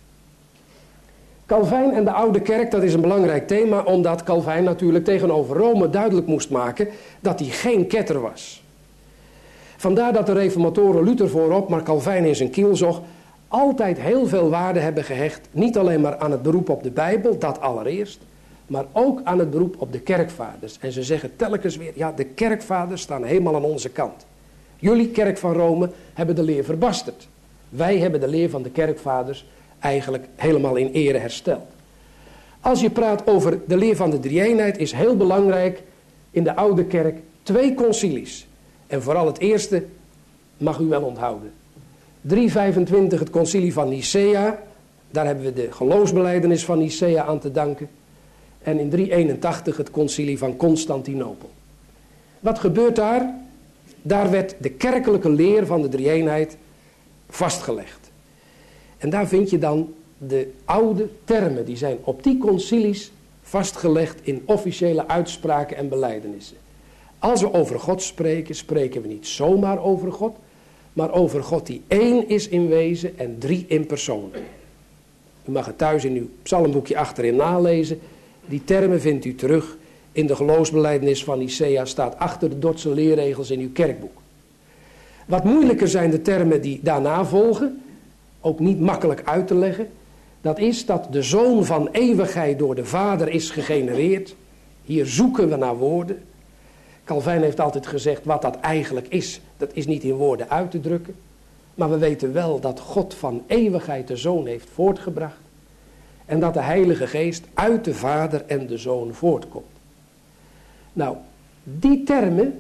Calvijn en de oude kerk, dat is een belangrijk thema, omdat Calvijn natuurlijk tegenover Rome duidelijk moest maken dat hij geen ketter was. Vandaar dat de reformatoren Luther voorop, maar Calvijn in zijn kielzog, altijd heel veel waarde hebben gehecht, niet alleen maar aan het beroep op de Bijbel, dat allereerst, maar ook aan het beroep op de kerkvaders. En ze zeggen telkens weer, ja, de kerkvaders staan helemaal aan onze kant. Jullie, kerk van Rome, hebben de leer verbasterd. Wij hebben de leer van de kerkvaders eigenlijk helemaal in ere hersteld. Als je praat over de leer van de drie-eenheid, is heel belangrijk in de oude kerk twee concilies. En vooral het eerste mag u wel onthouden. driehonderdvijfentwintig het concilie van Nicea, daar hebben we de geloofsbelijdenis van Nicea aan te danken. En in driehonderdeenentachtig het concilie van Constantinopel. Wat gebeurt daar? Daar werd de kerkelijke leer van de drie-eenheid vastgelegd. En daar vind je dan de oude termen, die zijn op die concilies vastgelegd in officiële uitspraken en belijdenissen. Als we over God spreken, spreken we niet zomaar over God, maar over God die één is in wezen en drie in persoon. U mag het thuis in uw psalmboekje achterin nalezen. Die termen vindt u terug in de geloofsbelijdenis van Nicea, staat achter de Dordtse leerregels in uw kerkboek. Wat moeilijker zijn de termen die daarna volgen, ook niet makkelijk uit te leggen. Dat is dat de Zoon van eeuwigheid door de Vader is gegenereerd. Hier zoeken we naar woorden. Calvijn heeft altijd gezegd wat dat eigenlijk is. Dat is niet in woorden uit te drukken. Maar we weten wel dat God van eeuwigheid de Zoon heeft voortgebracht. En dat de Heilige Geest uit de Vader en de Zoon voortkomt. Nou, die termen,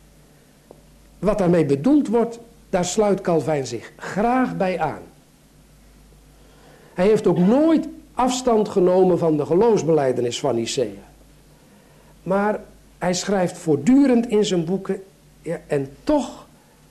wat daarmee bedoeld wordt, daar sluit Calvijn zich graag bij aan. Hij heeft ook nooit afstand genomen van de geloofsbelijdenis van Nicea. Maar hij schrijft voortdurend in zijn boeken, ja, en toch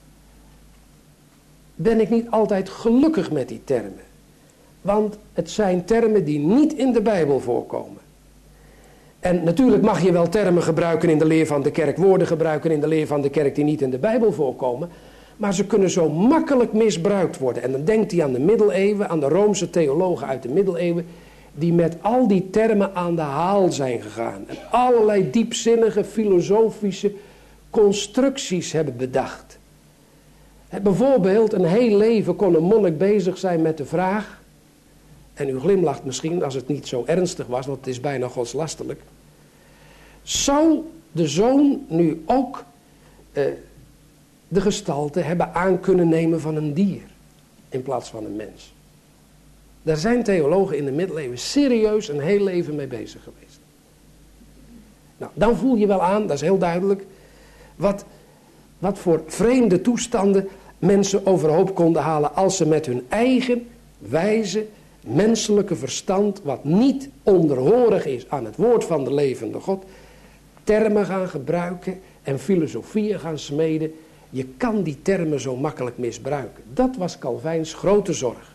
ben ik niet altijd gelukkig met die termen. Want het zijn termen die niet in de Bijbel voorkomen. En natuurlijk mag je wel termen gebruiken in de leer van de kerk, woorden gebruiken in de leer van de kerk die niet in de Bijbel voorkomen. Maar ze kunnen zo makkelijk misbruikt worden. En dan denkt hij aan de middeleeuwen, aan de Roomse theologen uit de middeleeuwen, die met al die termen aan de haal zijn gegaan. En allerlei diepzinnige filosofische constructies hebben bedacht. En bijvoorbeeld een heel leven kon een monnik bezig zijn met de vraag, en u glimlacht misschien als het niet zo ernstig was, want het is bijna godslastelijk. Zou de Zoon nu ook uh, de gestalte hebben aan kunnen nemen van een dier in plaats van een mens? Daar zijn theologen in de middeleeuwen serieus een heel leven mee bezig geweest. Nou, dan voel je wel aan, dat is heel duidelijk, wat, wat voor vreemde toestanden mensen overhoop konden halen als ze met hun eigen wijze, menselijke verstand, wat niet onderhorig is aan het woord van de levende God, termen gaan gebruiken en filosofieën gaan smeden. Je kan die termen zo makkelijk misbruiken. Dat was Calvijns grote zorg.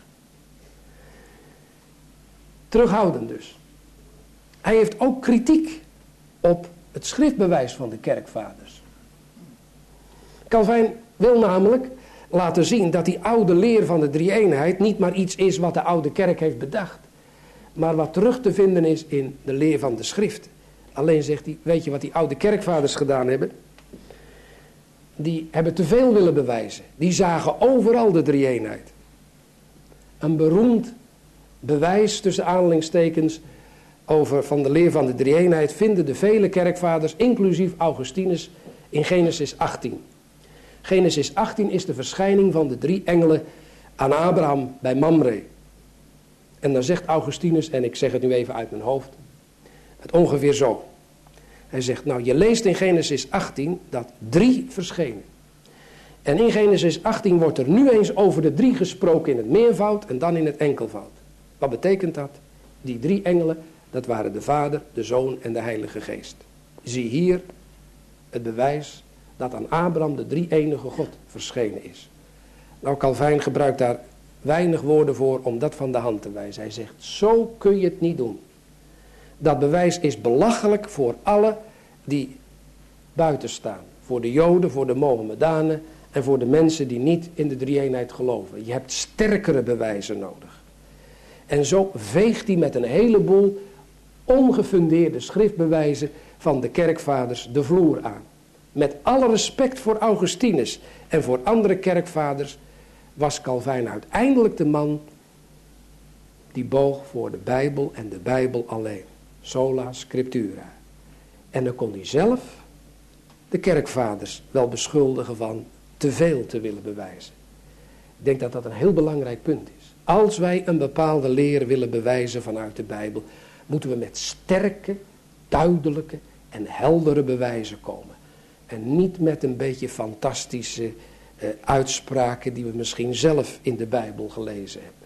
Terughoudend dus. Hij heeft ook kritiek op het schriftbewijs van de kerkvaders. Calvijn wil namelijk laten zien dat die oude leer van de drie-eenheid niet maar iets is wat de oude kerk heeft bedacht, maar wat terug te vinden is in de leer van de schrift. Alleen zegt hij, weet je wat die oude kerkvaders gedaan hebben? Die hebben te veel willen bewijzen. Die zagen overal de drie-eenheid. Een beroemd bewijs tussen aanhalingstekens over van de leer van de drie-eenheid vinden de vele kerkvaders, inclusief Augustinus, in Genesis achttien. Genesis achttien is de verschijning van de drie engelen aan Abraham bij Mamre. En dan zegt Augustinus, en ik zeg het nu even uit mijn hoofd, het ongeveer zo. Hij zegt, nou je leest in Genesis achttien dat drie verschenen. En in Genesis achttien wordt er nu eens over de drie gesproken in het meervoud en dan in het enkelvoud. Wat betekent dat? Die drie engelen, dat waren de Vader, de Zoon en de Heilige Geest. Zie hier het bewijs dat aan Abraham de drie enige God verschenen is. Nou, Calvijn gebruikt daar weinig woorden voor om dat van de hand te wijzen. Hij zegt, zo kun je het niet doen. Dat bewijs is belachelijk voor alle die buiten staan. Voor de Joden, voor de Mohammedanen en voor de mensen die niet in de drie-eenheid geloven. Je hebt sterkere bewijzen nodig. En zo veegt hij met een heleboel ongefundeerde schriftbewijzen van de kerkvaders de vloer aan. Met alle respect voor Augustinus en voor andere kerkvaders was Calvijn uiteindelijk de man die boog voor de Bijbel en de Bijbel alleen. Sola scriptura. En dan kon hij zelf de kerkvaders wel beschuldigen van te veel te willen bewijzen. Ik denk dat dat een heel belangrijk punt is. Als wij een bepaalde leer willen bewijzen vanuit de Bijbel, moeten we met sterke, duidelijke en heldere bewijzen komen. En niet met een beetje fantastische uh, uitspraken die we misschien zelf in de Bijbel gelezen hebben.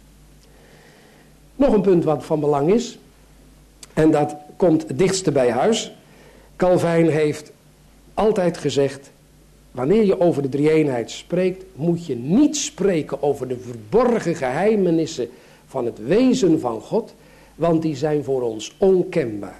Nog een punt wat van belang is, en dat komt het dichtste bij huis. Calvijn heeft altijd gezegd, wanneer je over de drie-eenheid spreekt, moet je niet spreken over de verborgen geheimenissen van het wezen van God, want die zijn voor ons onkenbaar.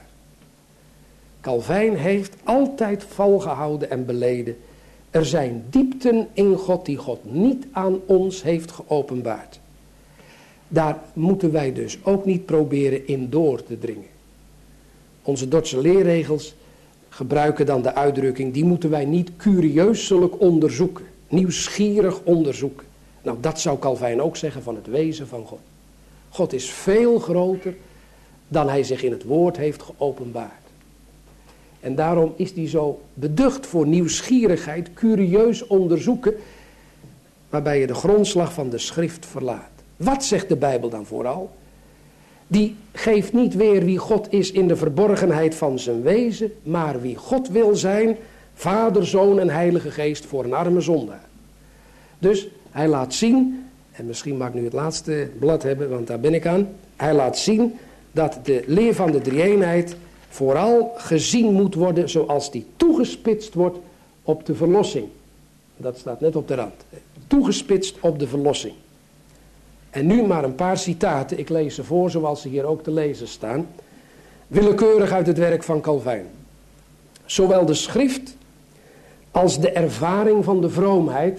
Calvijn heeft altijd volgehouden en beleden, er zijn diepten in God die God niet aan ons heeft geopenbaard. Daar moeten wij dus ook niet proberen in door te dringen. Onze Dordtse leerregels gebruiken dan de uitdrukking, die moeten wij niet curieuselijk onderzoeken, nieuwsgierig onderzoeken. Nou, dat zou Calvijn ook zeggen van het wezen van God. God is veel groter dan hij zich in het woord heeft geopenbaard. En daarom is hij zo beducht voor nieuwsgierigheid, curieus onderzoeken, waarbij je de grondslag van de schrift verlaat. Wat zegt de Bijbel dan vooral? Die geeft niet weer wie God is in de verborgenheid van zijn wezen, maar wie God wil zijn, Vader, Zoon en Heilige Geest voor een arme zondaar. Dus hij laat zien, en misschien mag ik nu het laatste blad hebben, want daar ben ik aan. Hij laat zien dat de leer van de drie-eenheid vooral gezien moet worden zoals die toegespitst wordt op de verlossing. Dat staat net op de rand. Toegespitst op de verlossing. En nu maar een paar citaten, ik lees ze voor zoals ze hier ook te lezen staan. Willekeurig uit het werk van Calvijn. Zowel de schrift als de ervaring van de vroomheid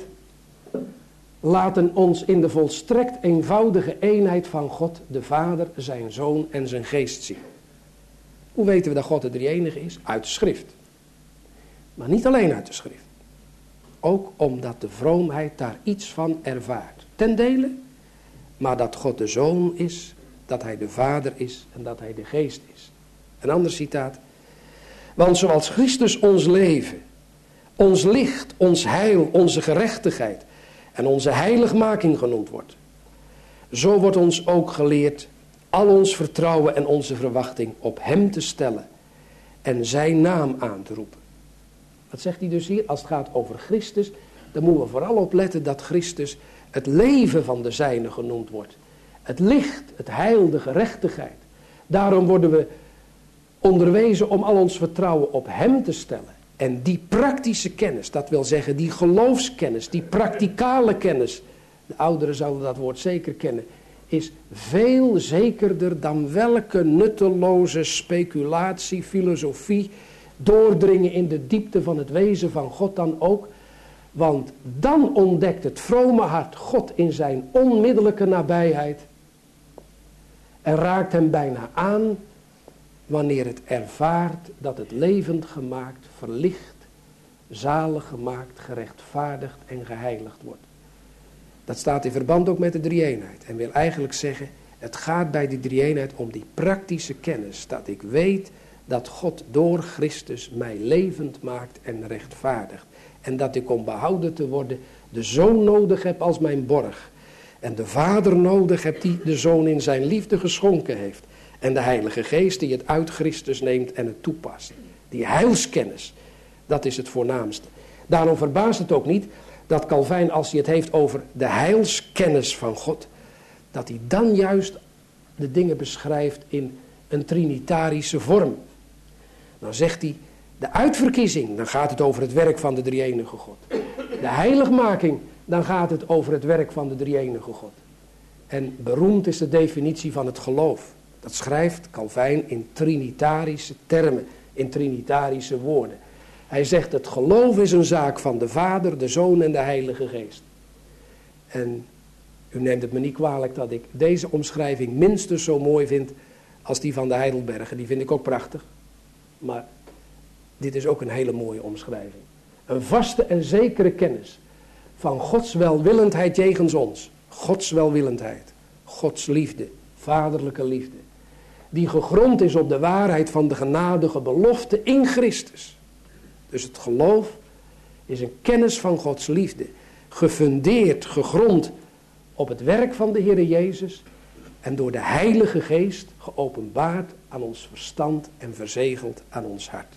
laten ons in de volstrekt eenvoudige eenheid van God, de Vader, zijn Zoon en zijn Geest zien. Hoe weten we dat God de drie-enige is? Uit de schrift. Maar niet alleen uit de schrift. Ook omdat de vroomheid daar iets van ervaart. Ten dele, maar dat God de Zoon is, dat hij de Vader is en dat hij de Geest is. Een ander citaat. Want zoals Christus ons leven, ons licht, ons heil, onze gerechtigheid en onze heiligmaking genoemd wordt, zo wordt ons ook geleerd al ons vertrouwen en onze verwachting op hem te stellen en zijn naam aan te roepen. Wat zegt hij dus hier? Als het gaat over Christus, dan moeten we vooral opletten dat Christus het leven van de zijnen genoemd wordt. Het licht, het heil, de gerechtigheid. Daarom worden we onderwezen om al ons vertrouwen op hem te stellen. En die praktische kennis, dat wil zeggen die geloofskennis, die praktikale kennis, de ouderen zouden dat woord zeker kennen, is veel zekerder dan welke nutteloze speculatie, filosofie, doordringen in de diepte van het wezen van God dan ook. Want dan ontdekt het vrome hart God in zijn onmiddellijke nabijheid en raakt hem bijna aan wanneer het ervaart dat het levend gemaakt, verlicht, zalig gemaakt, gerechtvaardigd en geheiligd wordt. Dat staat in verband ook met de drie-eenheid en wil eigenlijk zeggen, het gaat bij die drie-eenheid om die praktische kennis, dat ik weet dat God door Christus mij levend maakt en rechtvaardigt. En dat ik om behouden te worden de Zoon nodig heb als mijn borg. En de Vader nodig heb die de Zoon in zijn liefde geschonken heeft. En de Heilige Geest die het uit Christus neemt en het toepast. Die heilskennis, dat is het voornaamste. Daarom verbaast het ook niet dat Calvijn, als hij het heeft over de heilskennis van God, dat hij dan juist de dingen beschrijft in een trinitarische vorm. Dan zegt hij, de uitverkiezing, dan gaat het over het werk van de drie-enige God. De heiligmaking, dan gaat het over het werk van de drie-enige God. En beroemd is de definitie van het geloof. Dat schrijft Calvijn in trinitarische termen, in trinitarische woorden. Hij zegt, het geloof is een zaak van de Vader, de Zoon en de Heilige Geest. En u neemt het me niet kwalijk dat ik deze omschrijving minstens zo mooi vind als die van de Heidelbergen. Die vind ik ook prachtig. Maar dit is ook een hele mooie omschrijving. Een vaste en zekere kennis van Gods welwillendheid jegens ons. Gods welwillendheid, Gods liefde, vaderlijke liefde. Die gegrond is op de waarheid van de genadige belofte in Christus. Dus het geloof is een kennis van Gods liefde. Gefundeerd, gegrond op het werk van de Heer Jezus. En door de Heilige Geest geopenbaard aan ons verstand en verzegeld aan ons hart.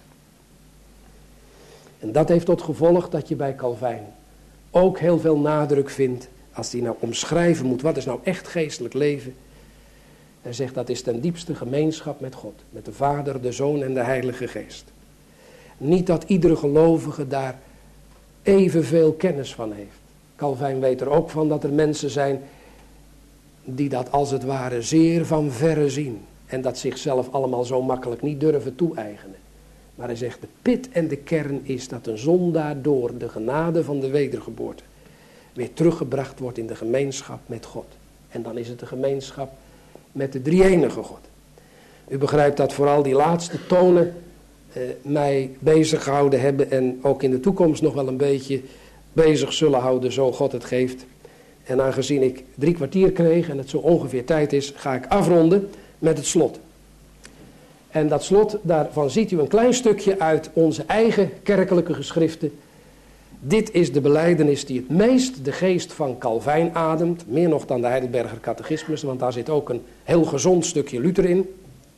En dat heeft tot gevolg dat je bij Calvijn ook heel veel nadruk vindt. Als hij nou omschrijven moet, wat is nou echt geestelijk leven? Hij zegt dat is ten diepste gemeenschap met God. Met de Vader, de Zoon en de Heilige Geest. Niet dat iedere gelovige daar evenveel kennis van heeft. Calvijn weet er ook van dat er mensen zijn die dat als het ware zeer van verre zien. En dat zichzelf allemaal zo makkelijk niet durven toe-eigenen. Maar hij zegt de pit en de kern is dat een zondaar door de genade van de wedergeboorte weer teruggebracht wordt in de gemeenschap met God. En dan is het de gemeenschap met de drie-enige God. U begrijpt dat vooral die laatste tonen eh, mij bezig gehouden hebben en ook in de toekomst nog wel een beetje bezig zullen houden, zo God het geeft. En aangezien ik drie kwartier kreeg en het zo ongeveer tijd is, ga ik afronden met het slot. En dat slot, daarvan ziet u een klein stukje uit onze eigen kerkelijke geschriften. Dit is de belijdenis die het meest de geest van Calvijn ademt. Meer nog dan de Heidelberger catechismus, want daar zit ook een heel gezond stukje Luther in.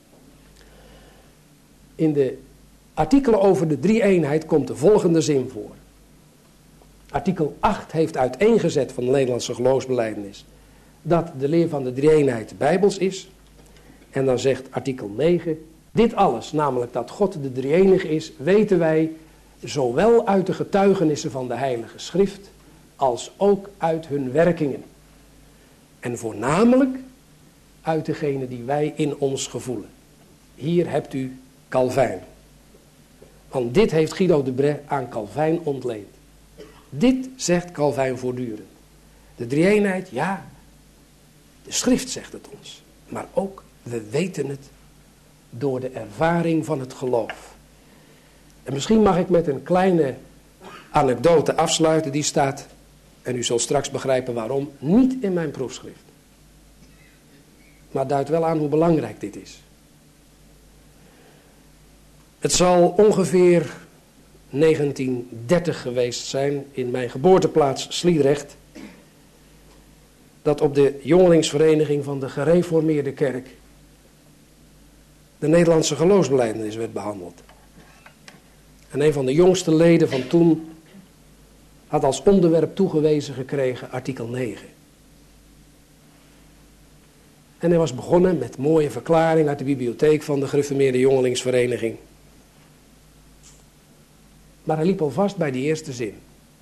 In de artikelen over de drie-eenheid komt de volgende zin voor. Artikel acht heeft uiteengezet van de Nederlandse geloofsbelijdenis dat de leer van de drie-eenheid bijbels is. En dan zegt artikel negen, dit alles, namelijk dat God de drie-enige is, weten wij zowel uit de getuigenissen van de Heilige Schrift als ook uit hun werkingen. En voornamelijk uit degene die wij in ons gevoelen. Hier hebt u Calvijn. Want dit heeft Guido de Brès aan Calvijn ontleend. Dit zegt Calvijn voortdurend. De drie-eenheid, ja, de schrift zegt het ons. Maar ook, we weten het door de ervaring van het geloof. En misschien mag ik met een kleine anekdote afsluiten. Die staat, en u zult straks begrijpen waarom, niet in mijn proefschrift. Maar duidt wel aan hoe belangrijk dit is. Het zal ongeveer negentien dertig geweest zijn in mijn geboorteplaats Sliedrecht, dat op de jongelingsvereniging van de gereformeerde kerk de Nederlandse geloofsbelijdenis werd behandeld. En een van de jongste leden van toen had als onderwerp toegewezen gekregen artikel negen. En hij was begonnen met mooie verklaring uit de bibliotheek van de gereformeerde jongelingsvereniging. Maar hij liep al vast bij die eerste zin.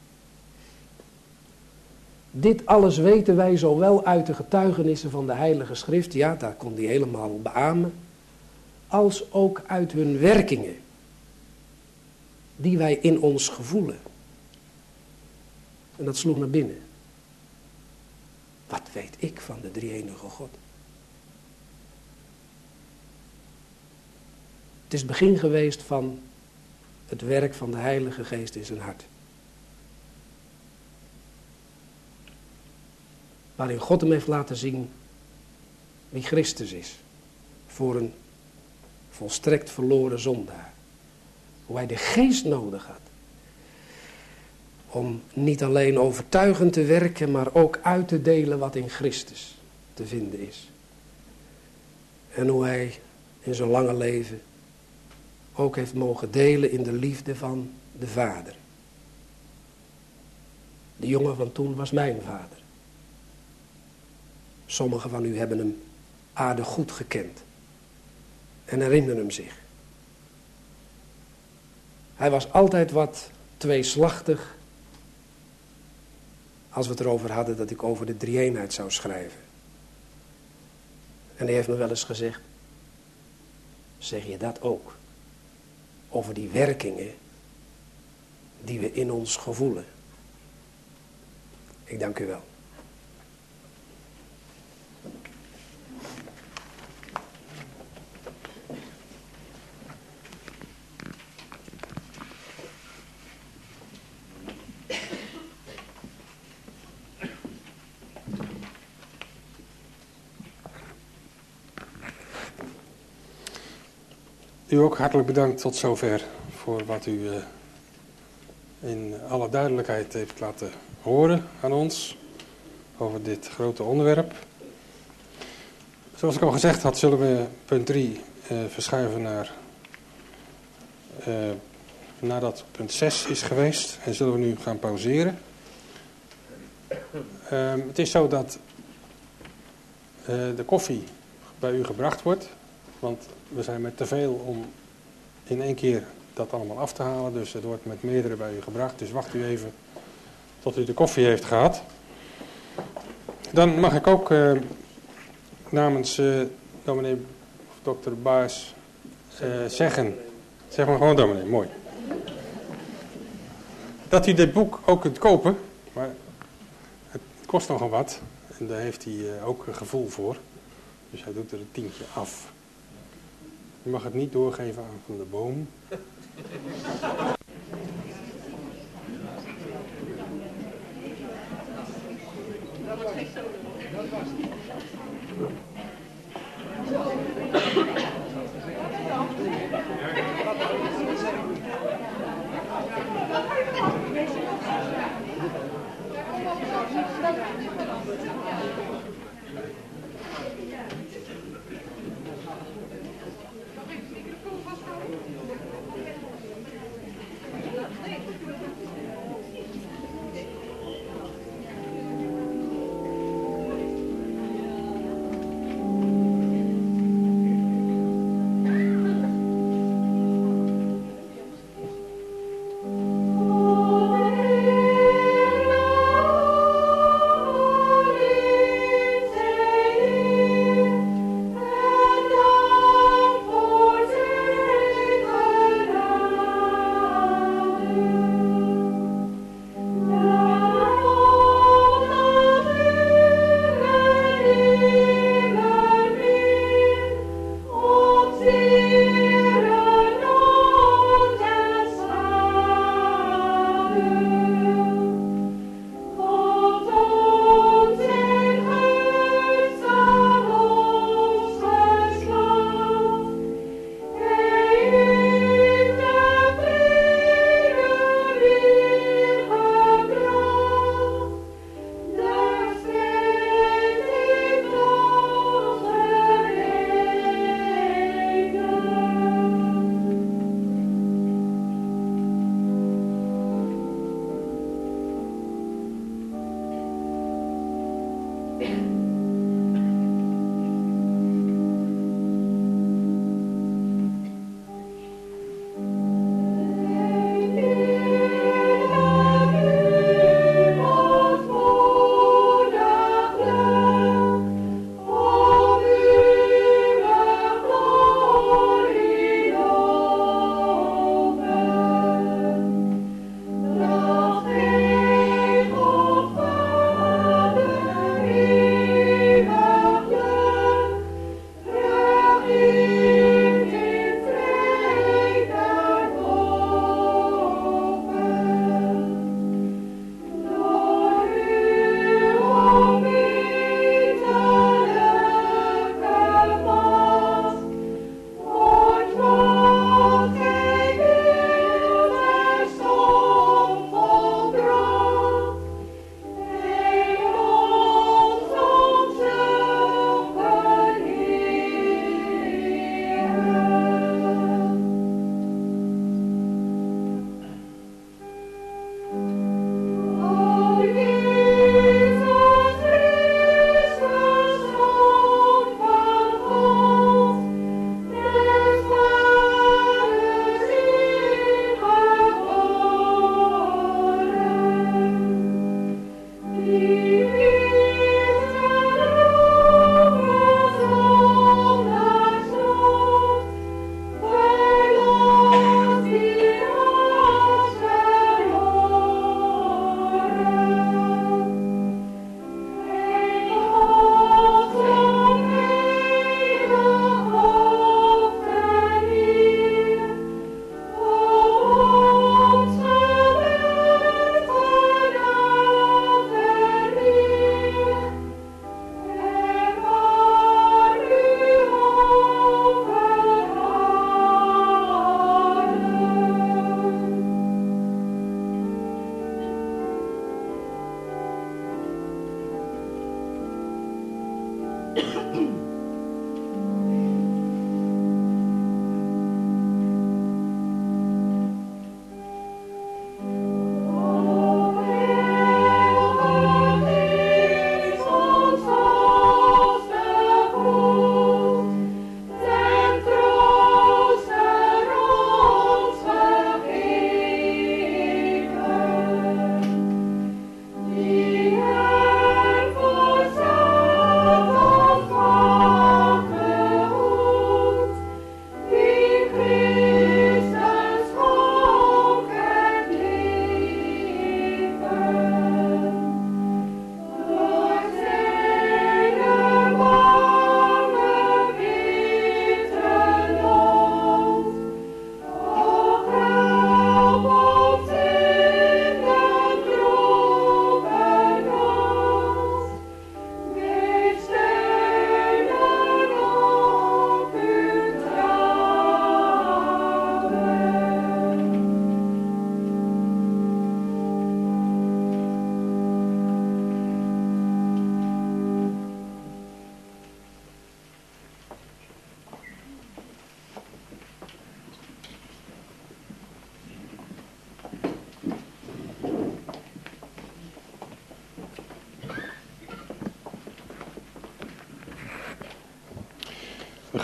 Dit alles weten wij zowel uit de getuigenissen van de Heilige Schrift, ja, daar kon hij helemaal beamen, als ook uit hun werkingen, die wij in ons gevoelen. En dat sloeg naar binnen. Wat weet ik van de drie-enige God? Het is het begin geweest van het werk van de Heilige Geest in zijn hart. Waarin God hem heeft laten zien wie Christus is. Voor een volstrekt verloren zondaar. Hoe hij de Geest nodig had. Om niet alleen overtuigend te werken, maar ook uit te delen wat in Christus te vinden is. En hoe hij in zijn lange leven ook heeft mogen delen in de liefde van de Vader. De jongen van toen was mijn vader. Sommigen van u hebben hem aardig goed gekend. En herinneren hem zich. Hij was altijd wat tweeslachtig. Als we het erover hadden dat ik over de drie-eenheid zou schrijven. En hij heeft me wel eens gezegd. Zeg je dat ook? Over die werkingen die we in ons gevoelen. Ik dank u wel. U ook hartelijk bedankt tot zover voor wat u uh, in alle duidelijkheid heeft laten horen aan ons over dit grote onderwerp. Zoals ik al gezegd had, zullen we punt drie uh, verschuiven naar uh, nadat punt zes is geweest en zullen we nu gaan pauzeren. Uh, het is zo dat uh, de koffie bij u gebracht wordt, want we zijn met te veel om in één keer dat allemaal af te halen. Dus het wordt met meerdere bij u gebracht. Dus wacht u even tot u de koffie heeft gehad. Dan mag ik ook uh, namens uh, dominee of dokter Baars uh, zeggen. Zeg maar gewoon dominee, mooi. Dat u dit boek ook kunt kopen. Maar het kost nogal wat. En daar heeft hij uh, ook een gevoel voor. Dus hij doet er een tientje af. Je mag het niet doorgeven aan Van de Boom.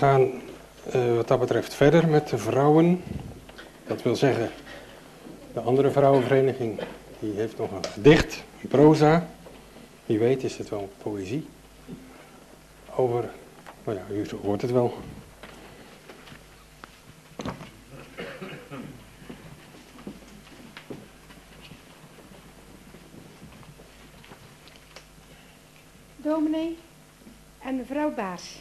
gaan uh, wat dat betreft verder met de vrouwen. Dat wil zeggen, de andere vrouwenvereniging die heeft nog een gedicht, een proza. Wie weet is het wel poëzie. Over, nou ja, u hoort het wel. Dominee en mevrouw Baars.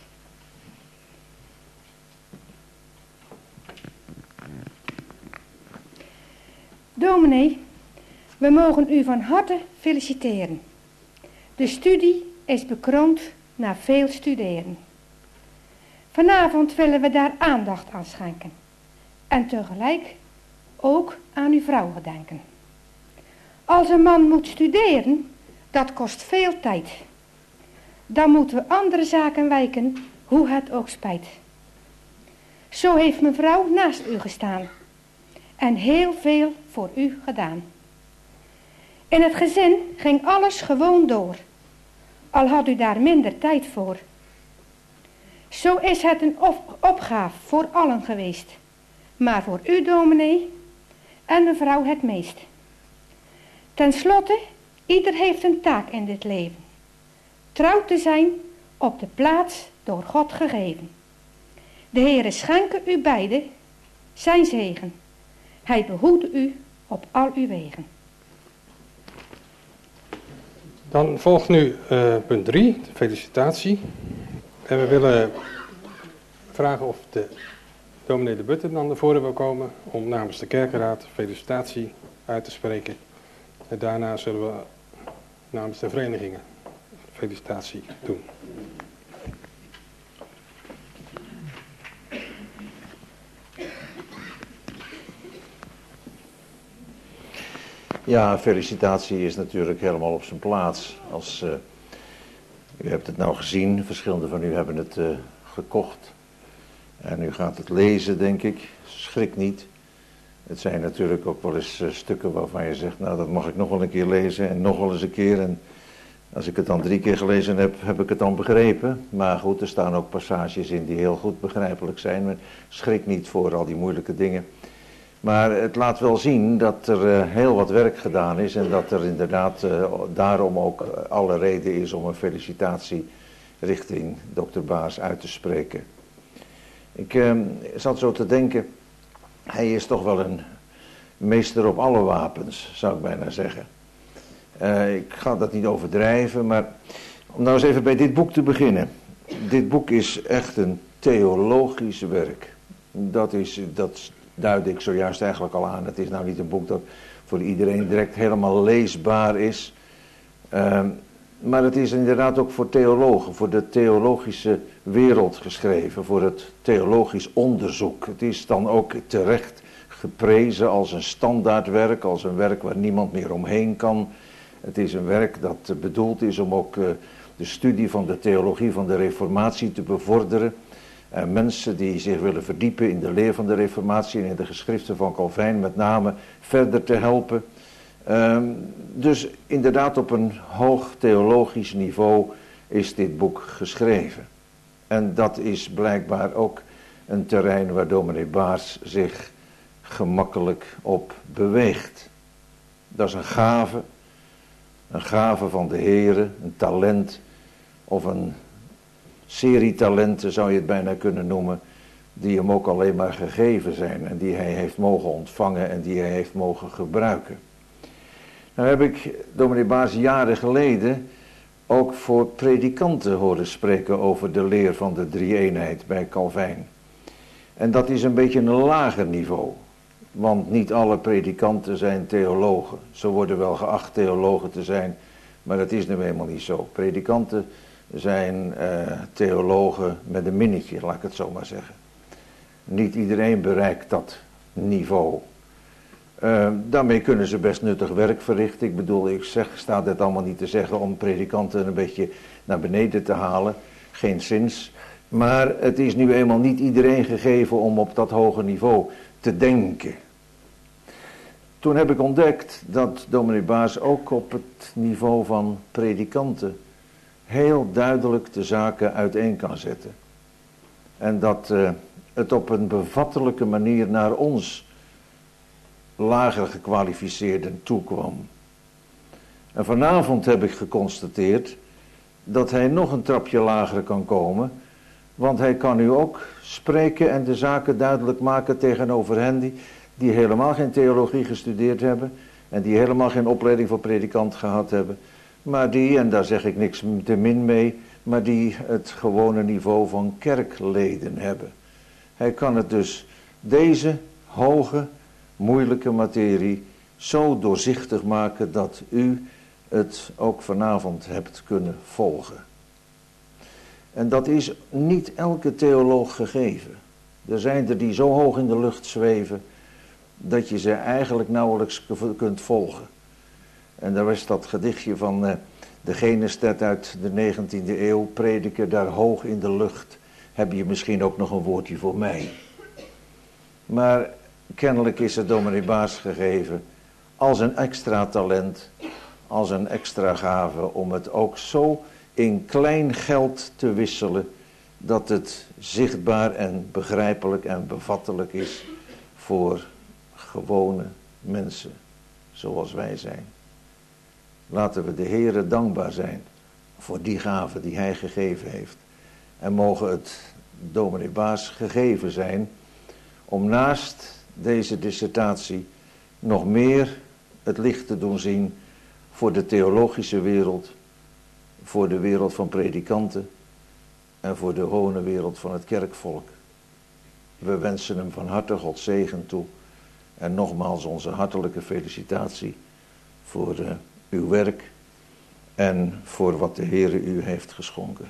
Dominee, we mogen u van harte feliciteren. De studie is bekroond na veel studeren. Vanavond willen we daar aandacht aan schenken. En tegelijk ook aan uw vrouw gedenken. Als een man moet studeren, dat kost veel tijd. Dan moeten we andere zaken wijken, hoe het ook spijt. Zo heeft mevrouw naast u gestaan. En heel veel voor u gedaan. In het gezin ging alles gewoon door. Al had u daar minder tijd voor. Zo is het een op- opgave voor allen geweest. Maar voor u, dominee, en mevrouw het meest. Ten slotte, ieder heeft een taak in dit leven. Trouw te zijn op de plaats door God gegeven. De Heere schenke u beiden zijn zegen. Hij behoede u op al uw wegen. Dan volgt nu uh, punt drie, de felicitatie. En we willen vragen of de dominee de Butten dan naar voren wil komen om namens de kerkenraad felicitatie uit te spreken. En daarna zullen we namens de verenigingen felicitatie doen. Ja, felicitatie is natuurlijk helemaal op zijn plaats. Als, uh, u hebt het nou gezien, verschillende van u hebben het uh, gekocht. En u gaat het lezen, denk ik. Schrik niet. Het zijn natuurlijk ook wel eens uh, stukken waarvan je zegt, nou dat mag ik nog wel een keer lezen en nog wel eens een keer. En als ik het dan drie keer gelezen heb, heb ik het dan begrepen. Maar goed, er staan ook passages in die heel goed begrijpelijk zijn. Maar schrik niet voor al die moeilijke dingen. Maar het laat wel zien dat er uh, heel wat werk gedaan is en dat er inderdaad uh, daarom ook uh, alle reden is om een felicitatie richting dokter Baars uit te spreken. Ik uh, zat zo te denken, hij is toch wel een meester op alle wapens, zou ik bijna zeggen. Uh, ik ga dat niet overdrijven, maar om nou eens even bij dit boek te beginnen. Dit boek is echt een theologisch werk. Dat is... dat duidde ik zojuist eigenlijk al aan. Het is nou niet een boek dat voor iedereen direct helemaal leesbaar is. Uh, maar het is inderdaad ook voor theologen, voor de theologische wereld geschreven, voor het theologisch onderzoek. Het is dan ook terecht geprezen als een standaardwerk, als een werk waar niemand meer omheen kan. Het is een werk dat bedoeld is om ook uh, de studie van de theologie van de Reformatie te bevorderen. En mensen die zich willen verdiepen in de leer van de Reformatie en in de geschriften van Calvijn met name verder te helpen. Um, dus inderdaad op een hoog theologisch niveau is dit boek geschreven. En dat is blijkbaar ook een terrein waar dominee Baars zich gemakkelijk op beweegt. Dat is een gave, een gave van de Heere, een talent of een serie talenten zou je het bijna kunnen noemen, die hem ook alleen maar gegeven zijn en die hij heeft mogen ontvangen en die hij heeft mogen gebruiken. Nou heb ik dominee Baars jaren geleden ook voor predikanten horen spreken over de leer van de drie-eenheid bij Calvijn. En dat is een beetje een lager niveau, want niet alle predikanten zijn theologen. Ze worden wel geacht theologen te zijn, maar dat is nu eenmaal niet zo. Predikanten zijn uh, theologen met een minnetje, laat ik het zo maar zeggen. Niet iedereen bereikt dat niveau. Uh, daarmee kunnen ze best nuttig werk verrichten. Ik bedoel, ik zeg, sta dit allemaal niet te zeggen om predikanten een beetje naar beneden te halen. Geen zins. Maar het is nu eenmaal niet iedereen gegeven om op dat hoge niveau te denken. Toen heb ik ontdekt dat dominee Baars ook op het niveau van predikanten heel duidelijk de zaken uiteen kan zetten. En dat uh, het op een bevattelijke manier naar ons lager gekwalificeerden toekwam. En vanavond heb ik geconstateerd dat hij nog een trapje lager kan komen, want hij kan nu ook spreken en de zaken duidelijk maken tegenover hen die, die helemaal geen theologie gestudeerd hebben en die helemaal geen opleiding voor predikant gehad hebben, maar die, en daar zeg ik niks te min mee, maar die het gewone niveau van kerkleden hebben. Hij kan het dus, deze hoge, moeilijke materie, zo doorzichtig maken dat u het ook vanavond hebt kunnen volgen. En dat is niet elke theoloog gegeven. Er zijn er die zo hoog in de lucht zweven, dat je ze eigenlijk nauwelijks kunt volgen. En daar was dat gedichtje van uh, de Genestet uit de negentiende eeuw, prediker daar hoog in de lucht, heb je misschien ook nog een woordje voor mij. Maar kennelijk is het dominee Baas gegeven als een extra talent, als een extra gave, om het ook zo in klein geld te wisselen, dat het zichtbaar en begrijpelijk en bevattelijk is voor gewone mensen, zoals wij zijn. Laten we de Heere dankbaar zijn voor die gave die hij gegeven heeft. En mogen het dominee Baas gegeven zijn om naast deze dissertatie nog meer het licht te doen zien voor de theologische wereld, voor de wereld van predikanten en voor de gewone wereld van het kerkvolk. We wensen hem van harte Gods zegen toe en nogmaals onze hartelijke felicitatie voor uh, uw werk en voor wat de Heere u heeft geschonken.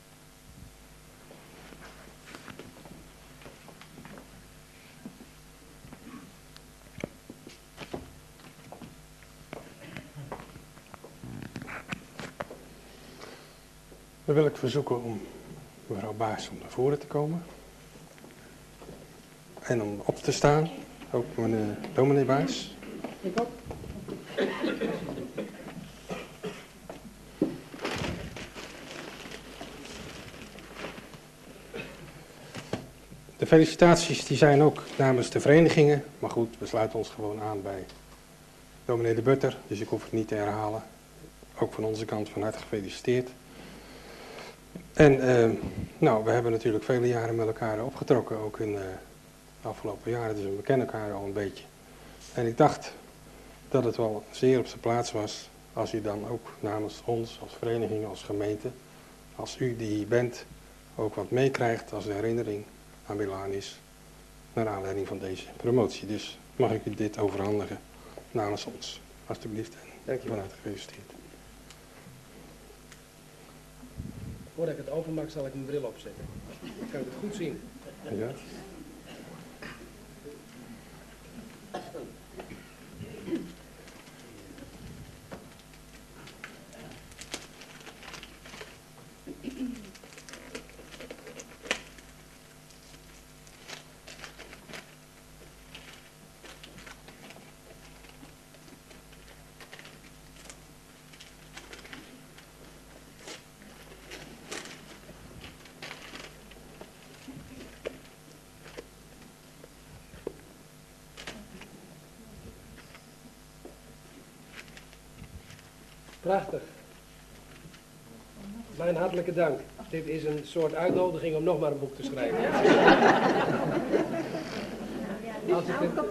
Dan wil ik verzoeken om mevrouw Baas om naar voren te komen. En om op te staan. Ook meneer dominee Baas. Ik ook. De felicitaties die zijn ook namens de verenigingen. Maar goed, we sluiten ons gewoon aan bij dominee de Butter. Dus ik hoef het niet te herhalen. Ook van onze kant van harte gefeliciteerd. En uh, nou, we hebben natuurlijk vele jaren met elkaar opgetrokken, ook in uh, de afgelopen jaren, dus we kennen elkaar al een beetje. En ik dacht dat het wel zeer op zijn plaats was als u dan ook namens ons als vereniging, als gemeente, als u die hier bent, ook wat meekrijgt als herinnering aan Milanis, naar aanleiding van deze promotie. Dus mag ik u dit overhandigen namens ons, alstublieft. Dank je. Van harte gefeliciteerd. Voordat ik het openmaak zal ik mijn bril opzetten. Dan kan ik het goed zien. Ja. Prachtig. Mijn hartelijke dank. Dit is een soort uitnodiging om nog maar een boek te schrijven. Als ik het...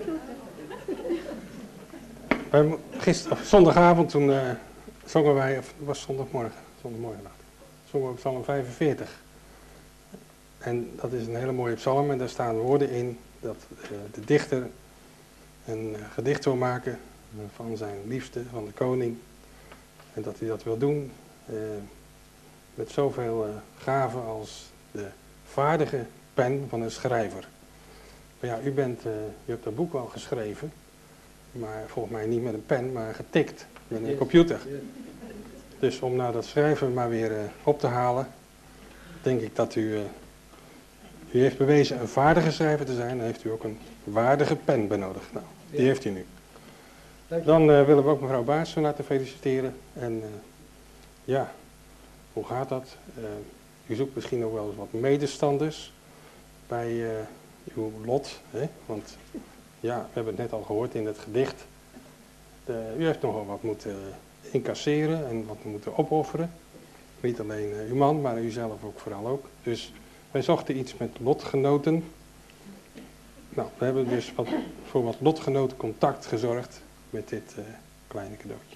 Wij, gister, of zondagavond toen uh, zongen wij, of het was zondagmorgen, zondagmorgen zongen we psalm vijfenveertig. En dat is een hele mooie psalm en daar staan woorden in dat uh, de dichter een uh, gedicht wil maken uh, van zijn liefste, van de koning. En dat hij dat wil doen uh, met zoveel uh, gaven als de vaardige pen van een schrijver. Maar ja, u, bent, uh, u hebt dat boek al geschreven, maar volgens mij niet met een pen, maar getikt met een computer. Dus om nou dat schrijven maar weer uh, op te halen, denk ik dat u... Uh, u heeft bewezen een vaardige schrijver te zijn, dan heeft u ook een waardige pen benodigd. Nou, die heeft u nu. Dan uh, willen we ook mevrouw Baas van harte feliciteren. En uh, ja, hoe gaat dat? Uh, u zoekt misschien ook wel eens wat medestanders. bij uh, uw lot. Hè? Want ja, we hebben het net al gehoord in het gedicht. De, u heeft nogal wat moeten incasseren en wat moeten opofferen. Niet alleen uh, uw man, maar u zelf ook vooral ook. Dus wij zochten iets met lotgenoten. Nou, we hebben dus wat, voor wat lotgenotencontact gezorgd met dit uh, kleine cadeautje.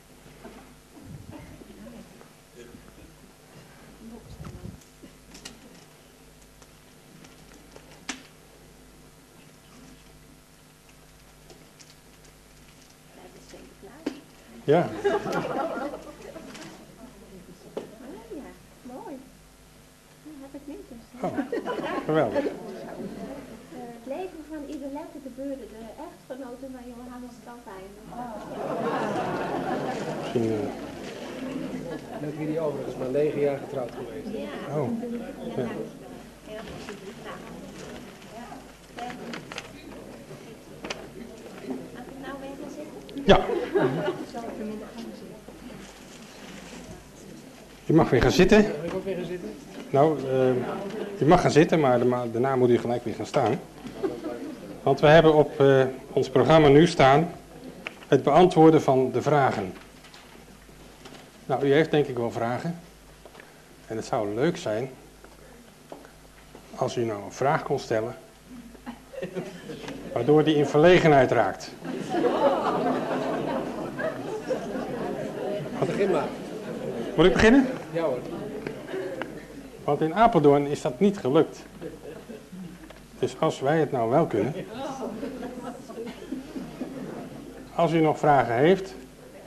Ja. Ja, mooi. Dat heb ik niet. Dus. Oh, geweldig. Uh, het leven van Idelette de Beurde, de echtgenote van Johannes Calvijn. Misschien... Uh... Met wie die overigens maar negen jaar getrouwd geweest. Ja. Oh. Ja. Ja. Mag ik nou weer gaan zitten? Ja. Je mag weer gaan zitten. Mag ik ook weer gaan zitten? Nou, uh, je mag gaan zitten, maar daarna moet u gelijk weer gaan staan. Want we hebben op uh, ons programma nu staan het beantwoorden van de vragen. Nou, u heeft denk ik wel vragen. En het zou leuk zijn als u nou een vraag kon stellen, waardoor die in verlegenheid raakt. Begin maar. Moet ik beginnen? Ja hoor. Want in Apeldoorn is dat niet gelukt. Dus als wij het nou wel kunnen. Als u nog vragen heeft.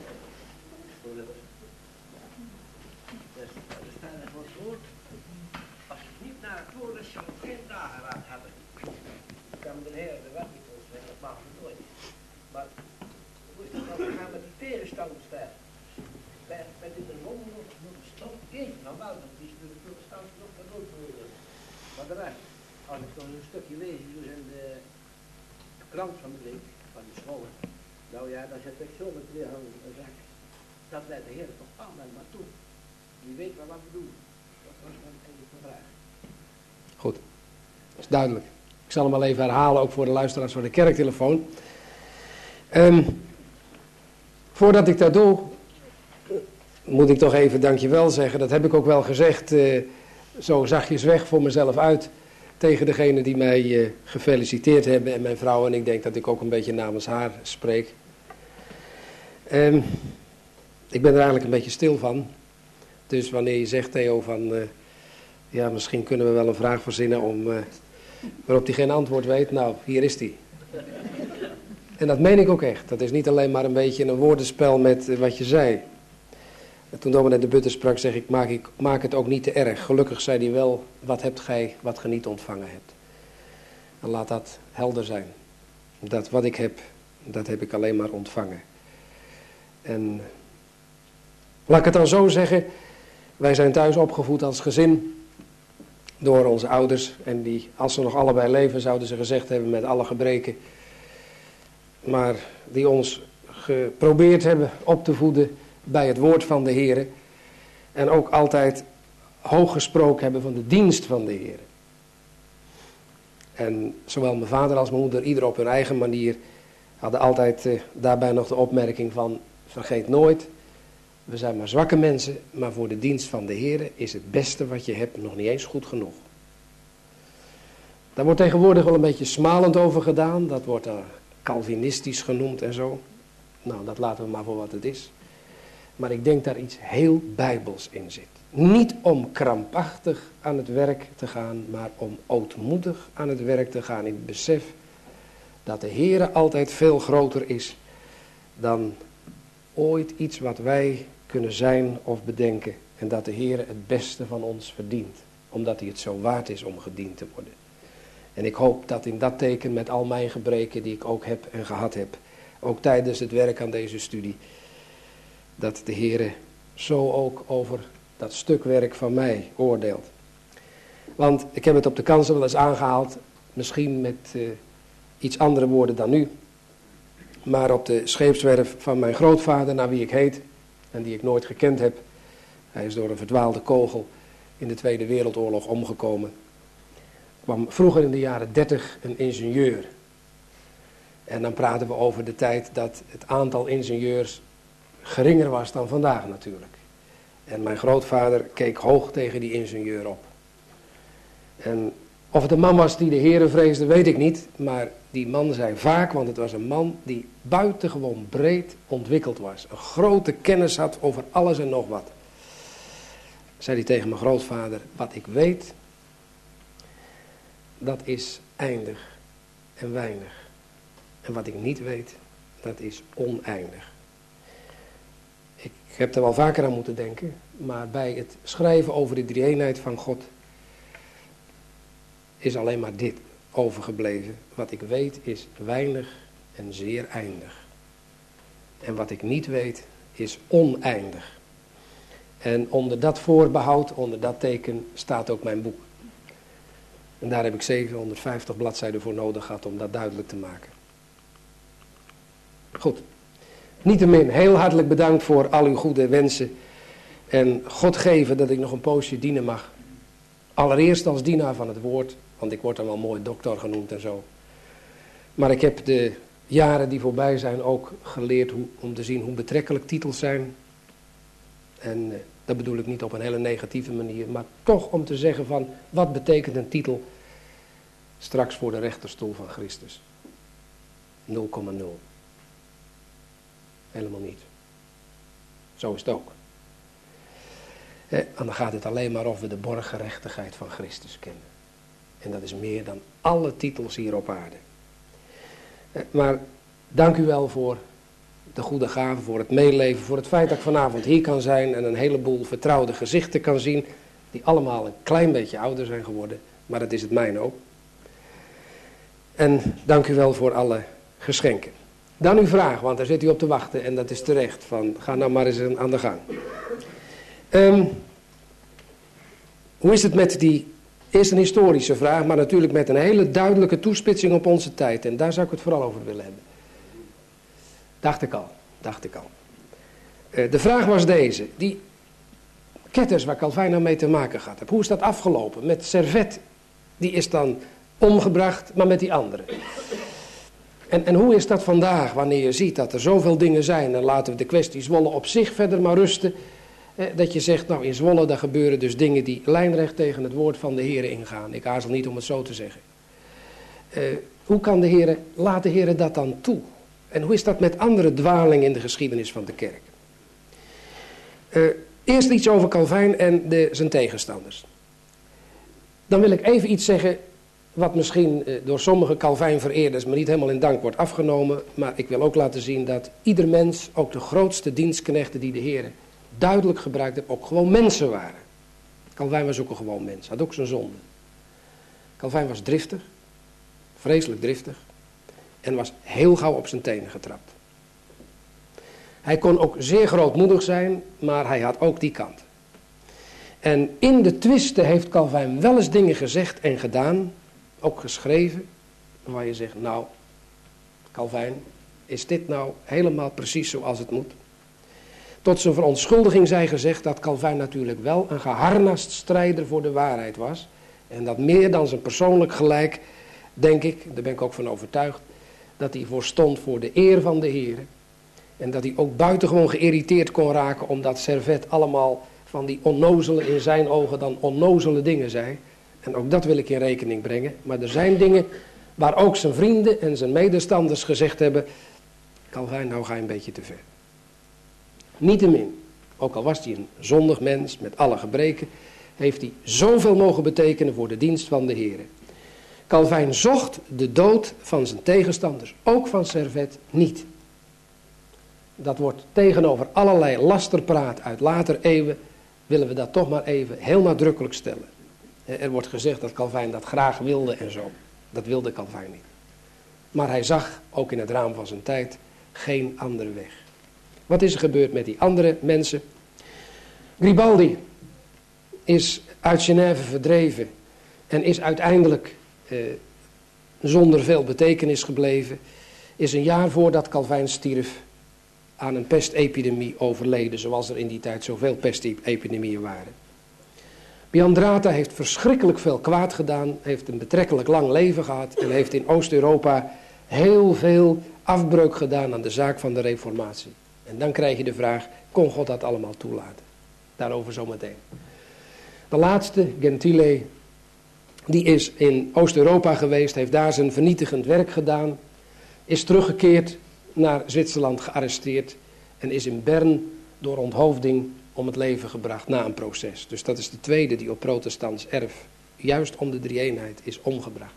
Als je niet naar het woord is, zou ik geen dageraad hebben. Ik kan de heer de weg niet zeggen, dat mag ik nooit. Maar hoe is het nou gegaan met die tegenstanders daar? Met in de mond nog een stop geven dan wel, want die is door de protestantse nog wat ook geworden. Maar de rest, als ik dan een stukje lees, dus in de krant van de week, van die scholen, nou ja, dan zit ik zo met twee handen en zeg ik, dat leidt de Heer toch allemaal maar toe. Die weet wel wat we doen. Dat was mijn enige vraag. Goed, dat is duidelijk. Ik zal hem al even herhalen, ook voor de luisteraars van de kerktelefoon. Um, voordat ik dat doe, moet ik toch even dankjewel zeggen. Dat heb ik ook wel gezegd, uh, zo zachtjes weg voor mezelf uit, tegen degene die mij uh, gefeliciteerd hebben en mijn vrouw. En ik denk dat ik ook een beetje namens haar spreek. Um, ik ben er eigenlijk een beetje stil van. Dus wanneer je zegt, Theo, van uh, ja, misschien kunnen we wel een vraag verzinnen om, uh, waarop hij geen antwoord weet. Nou, hier is die. En dat meen ik ook echt. Dat is niet alleen maar een beetje een woordenspel met uh, wat je zei. En toen dominee de Butter sprak, zeg ik maak, ik, maak het ook niet te erg. Gelukkig zei hij wel, wat hebt gij wat ge niet ontvangen hebt. En laat dat helder zijn. Dat wat ik heb, dat heb ik alleen maar ontvangen. En laat ik het dan zo zeggen, wij zijn thuis opgevoed als gezin door onze ouders. En die, als ze nog allebei leven, zouden ze gezegd hebben met alle gebreken. Maar die ons geprobeerd hebben op te voeden bij het woord van de Heer. En ook altijd hoog gesproken hebben van de dienst van de Heer. En zowel mijn vader als mijn moeder, ieder op hun eigen manier, hadden altijd uh, daarbij nog de opmerking van, vergeet nooit, we zijn maar zwakke mensen, maar voor de dienst van de Heer is het beste wat je hebt nog niet eens goed genoeg. Daar wordt tegenwoordig wel een beetje smalend over gedaan, dat wordt uh, Calvinistisch genoemd en zo. Nou, dat laten we maar voor wat het is. Maar ik denk daar iets heel bijbels in zit. Niet om krampachtig aan het werk te gaan, maar om ootmoedig aan het werk te gaan in het besef dat de Heere altijd veel groter is dan ooit iets wat wij kunnen zijn of bedenken. En dat de Heere het beste van ons verdient, omdat hij het zo waard is om gediend te worden. En ik hoop dat in dat teken met al mijn gebreken die ik ook heb en gehad heb, ook tijdens het werk aan deze studie, dat de Heere zo ook over dat stuk werk van mij oordeelt. Want ik heb het op de kansen wel eens aangehaald, misschien met uh, iets andere woorden dan nu. Maar op de scheepswerf van mijn grootvader, naar wie ik heet en die ik nooit gekend heb. Hij is door een verdwaalde kogel in de Tweede Wereldoorlog omgekomen. kwam vroeger in de jaren dertig een ingenieur. En dan praten we over de tijd dat het aantal ingenieurs geringer was dan vandaag natuurlijk. En mijn grootvader keek hoog tegen die ingenieur op. En of het een man was die de Heere vreesde, weet ik niet. Maar die man zei vaak, want het was een man die buitengewoon breed ontwikkeld was. Een grote kennis had over alles en nog wat. Zei hij tegen mijn grootvader, wat ik weet, dat is eindig en weinig. En wat ik niet weet, dat is oneindig. Ik heb er wel vaker aan moeten denken, maar bij het schrijven over de drie-eenheid van God is alleen maar dit overgebleven. Wat ik weet is weinig en zeer eindig. En wat ik niet weet is oneindig. En onder dat voorbehoud, onder dat teken, staat ook mijn boek. En daar heb ik zevenhonderdvijftig bladzijden voor nodig gehad om dat duidelijk te maken. Goed. Niettemin, heel hartelijk bedankt voor al uw goede wensen. En God geven dat ik nog een poosje dienen mag. Allereerst als dienaar van het woord, want ik word dan wel mooi dokter genoemd en zo. Maar ik heb de jaren die voorbij zijn ook geleerd hoe, om te zien hoe betrekkelijk titels zijn. En eh, dat bedoel ik niet op een hele negatieve manier, maar toch om te zeggen van, wat betekent een titel straks voor de rechterstoel van Christus? nul komma nul. Helemaal niet. Zo is het ook. Eh, en dan gaat het alleen maar over de borggerechtigheid van Christus kennen. En dat is meer dan alle titels hier op aarde. Eh, maar dank u wel voor de goede gave, voor het meeleven, voor het feit dat ik vanavond hier kan zijn en een heleboel vertrouwde gezichten kan zien, die allemaal een klein beetje ouder zijn geworden, maar dat is het mijne ook. En dank u wel voor alle geschenken. Dan uw vraag, want daar zit u op te wachten en dat is terecht, van ga nou maar eens aan de gang. Um, hoe is het met die, eerst een historische vraag, maar natuurlijk met een hele duidelijke toespitsing op onze tijd, en daar zou ik het vooral over willen hebben. Dacht ik al, dacht ik al. Uh, de vraag was deze, die ketters waar Calvijn nou mee te maken gehad heeft, hoe is dat afgelopen? Met Servet, die is dan omgebracht, maar met die andere. En, en hoe is dat vandaag, wanneer je ziet dat er zoveel dingen zijn, en laten we de kwestie Zwolle op zich verder maar rusten, eh, dat je zegt, nou in Zwolle daar gebeuren dus dingen die lijnrecht tegen het woord van de Heere ingaan. Ik aarzel niet om het zo te zeggen. Uh, hoe kan de Heere, laat de Heere dat dan toe? En hoe is dat met andere dwalingen in de geschiedenis van de kerk? Uh, eerst iets over Calvijn en de, zijn tegenstanders. Dan wil ik even iets zeggen wat misschien uh, door sommige Calvijn-vereerders me niet helemaal in dank wordt afgenomen. Maar ik wil ook laten zien dat ieder mens, ook de grootste dienstknechten die de Heer duidelijk gebruikt heeft, ook gewoon mensen waren. Calvijn was ook een gewoon mens, had ook zijn zonde. Calvijn was driftig, vreselijk driftig. En was heel gauw op zijn tenen getrapt. Hij kon ook zeer grootmoedig zijn, maar hij had ook die kant. En in de twisten heeft Calvijn wel eens dingen gezegd en gedaan, ook geschreven, waar je zegt, nou, Calvijn, is dit nou helemaal precies zoals het moet? Tot zijn verontschuldiging zij gezegd dat Calvijn natuurlijk wel een geharnast strijder voor de waarheid was. En dat meer dan zijn persoonlijk gelijk, denk ik, daar ben ik ook van overtuigd, dat hij voor stond voor de eer van de Heer. En dat hij ook buitengewoon geïrriteerd kon raken omdat Servet allemaal van die onnozele, in zijn ogen dan onnozele dingen zei. En ook dat wil ik in rekening brengen. Maar er zijn dingen waar ook zijn vrienden en zijn medestanders gezegd hebben, Calvijn, nou ga je een beetje te ver. Niettemin, ook al was hij een zondig mens met alle gebreken, heeft hij zoveel mogen betekenen voor de dienst van de Heer. Calvijn zocht de dood van zijn tegenstanders, ook van Servet, niet. Dat wordt tegenover allerlei lasterpraat uit later eeuwen, willen we dat toch maar even heel nadrukkelijk stellen. Er wordt gezegd dat Calvijn dat graag wilde en zo. Dat wilde Calvijn niet. Maar hij zag, ook in het raam van zijn tijd, geen andere weg. Wat is er gebeurd met die andere mensen? Garibaldi is uit Genève verdreven en is uiteindelijk eh, zonder veel betekenis gebleven. Is een jaar voordat Calvijn stierf aan een pestepidemie overleden, zoals er in die tijd zoveel pestepidemieën waren. Biandrata heeft verschrikkelijk veel kwaad gedaan, heeft een betrekkelijk lang leven gehad en heeft in Oost-Europa heel veel afbreuk gedaan aan de zaak van de reformatie. En dan krijg je de vraag, kon God dat allemaal toelaten? Daarover zometeen. De laatste, Gentile, die is in Oost-Europa geweest, heeft daar zijn vernietigend werk gedaan, is teruggekeerd naar Zwitserland, gearresteerd en is in Bern door onthoofding om het leven gebracht na een proces. Dus dat is de tweede die op protestants erf, juist om de drie-eenheid, is omgebracht.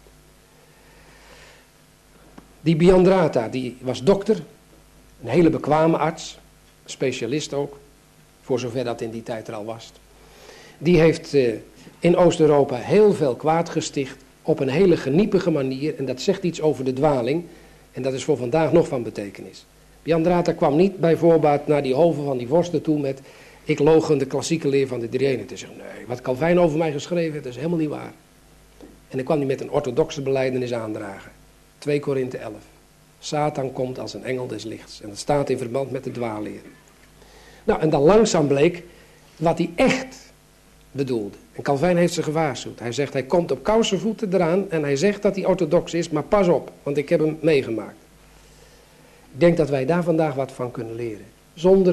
Die Biandrata, die was dokter, een hele bekwame arts, specialist ook, voor zover dat in die tijd er al was. Die heeft uh, in Oost-Europa heel veel kwaad gesticht op een hele geniepige manier en dat zegt iets over de dwaling en dat is voor vandaag nog van betekenis. Biandrata kwam niet bij voorbaat naar die hoven van die vorsten toe met ik loochen de klassieke leer van de drie-eenheid. Hij zegt, nee, wat Calvijn over mij geschreven heeft, dat is helemaal niet waar. En dan kwam hij met een orthodoxe belijdenis aandragen. twee Korinthe elf. Satan komt als een engel des lichts. En dat staat in verband met de dwaalleer. Nou, en dan langzaam bleek wat hij echt bedoelde. En Calvijn heeft ze gewaarschuwd. Hij zegt, hij komt op kousenvoeten eraan en hij zegt dat hij orthodox is, maar pas op, want ik heb hem meegemaakt. Ik denk dat wij daar vandaag wat van kunnen leren. Zonder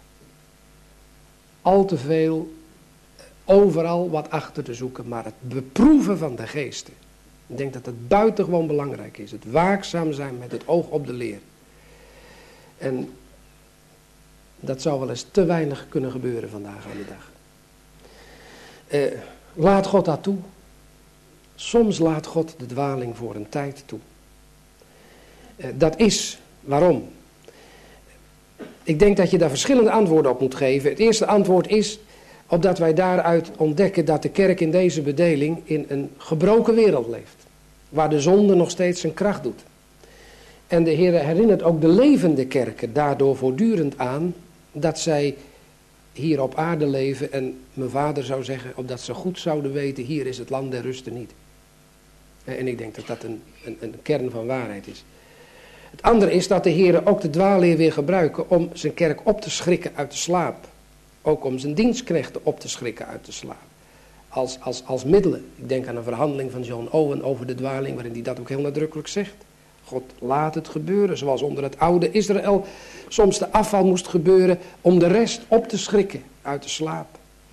al te veel overal wat achter te zoeken, maar het beproeven van de geesten. Ik denk dat het buitengewoon belangrijk is. Het waakzaam zijn met het oog op de leer. En dat zou wel eens te weinig kunnen gebeuren vandaag aan de dag. Eh, laat God dat toe. Soms laat God de dwaling voor een tijd toe. Eh, dat is waarom. Ik denk dat je daar verschillende antwoorden op moet geven. Het eerste antwoord is opdat wij daaruit ontdekken dat de kerk in deze bedeling in een gebroken wereld leeft. Waar de zonde nog steeds zijn kracht doet. En de Heer herinnert ook de levende kerken daardoor voortdurend aan dat zij hier op aarde leven. En mijn vader zou zeggen, opdat ze goed zouden weten, hier is het land der ruste niet. En ik denk dat dat een, een, een kern van waarheid is. Het andere is dat de Heer ook de dwaalleer weer gebruiken om zijn kerk op te schrikken uit de slaap. Ook om zijn dienstknechten op te schrikken uit de slaap. Als, als, als middelen. Ik denk aan een verhandeling van John Owen over de dwaling, waarin hij dat ook heel nadrukkelijk zegt. God laat het gebeuren, zoals onder het oude Israël soms de afval moest gebeuren om de rest op te schrikken uit de slaap.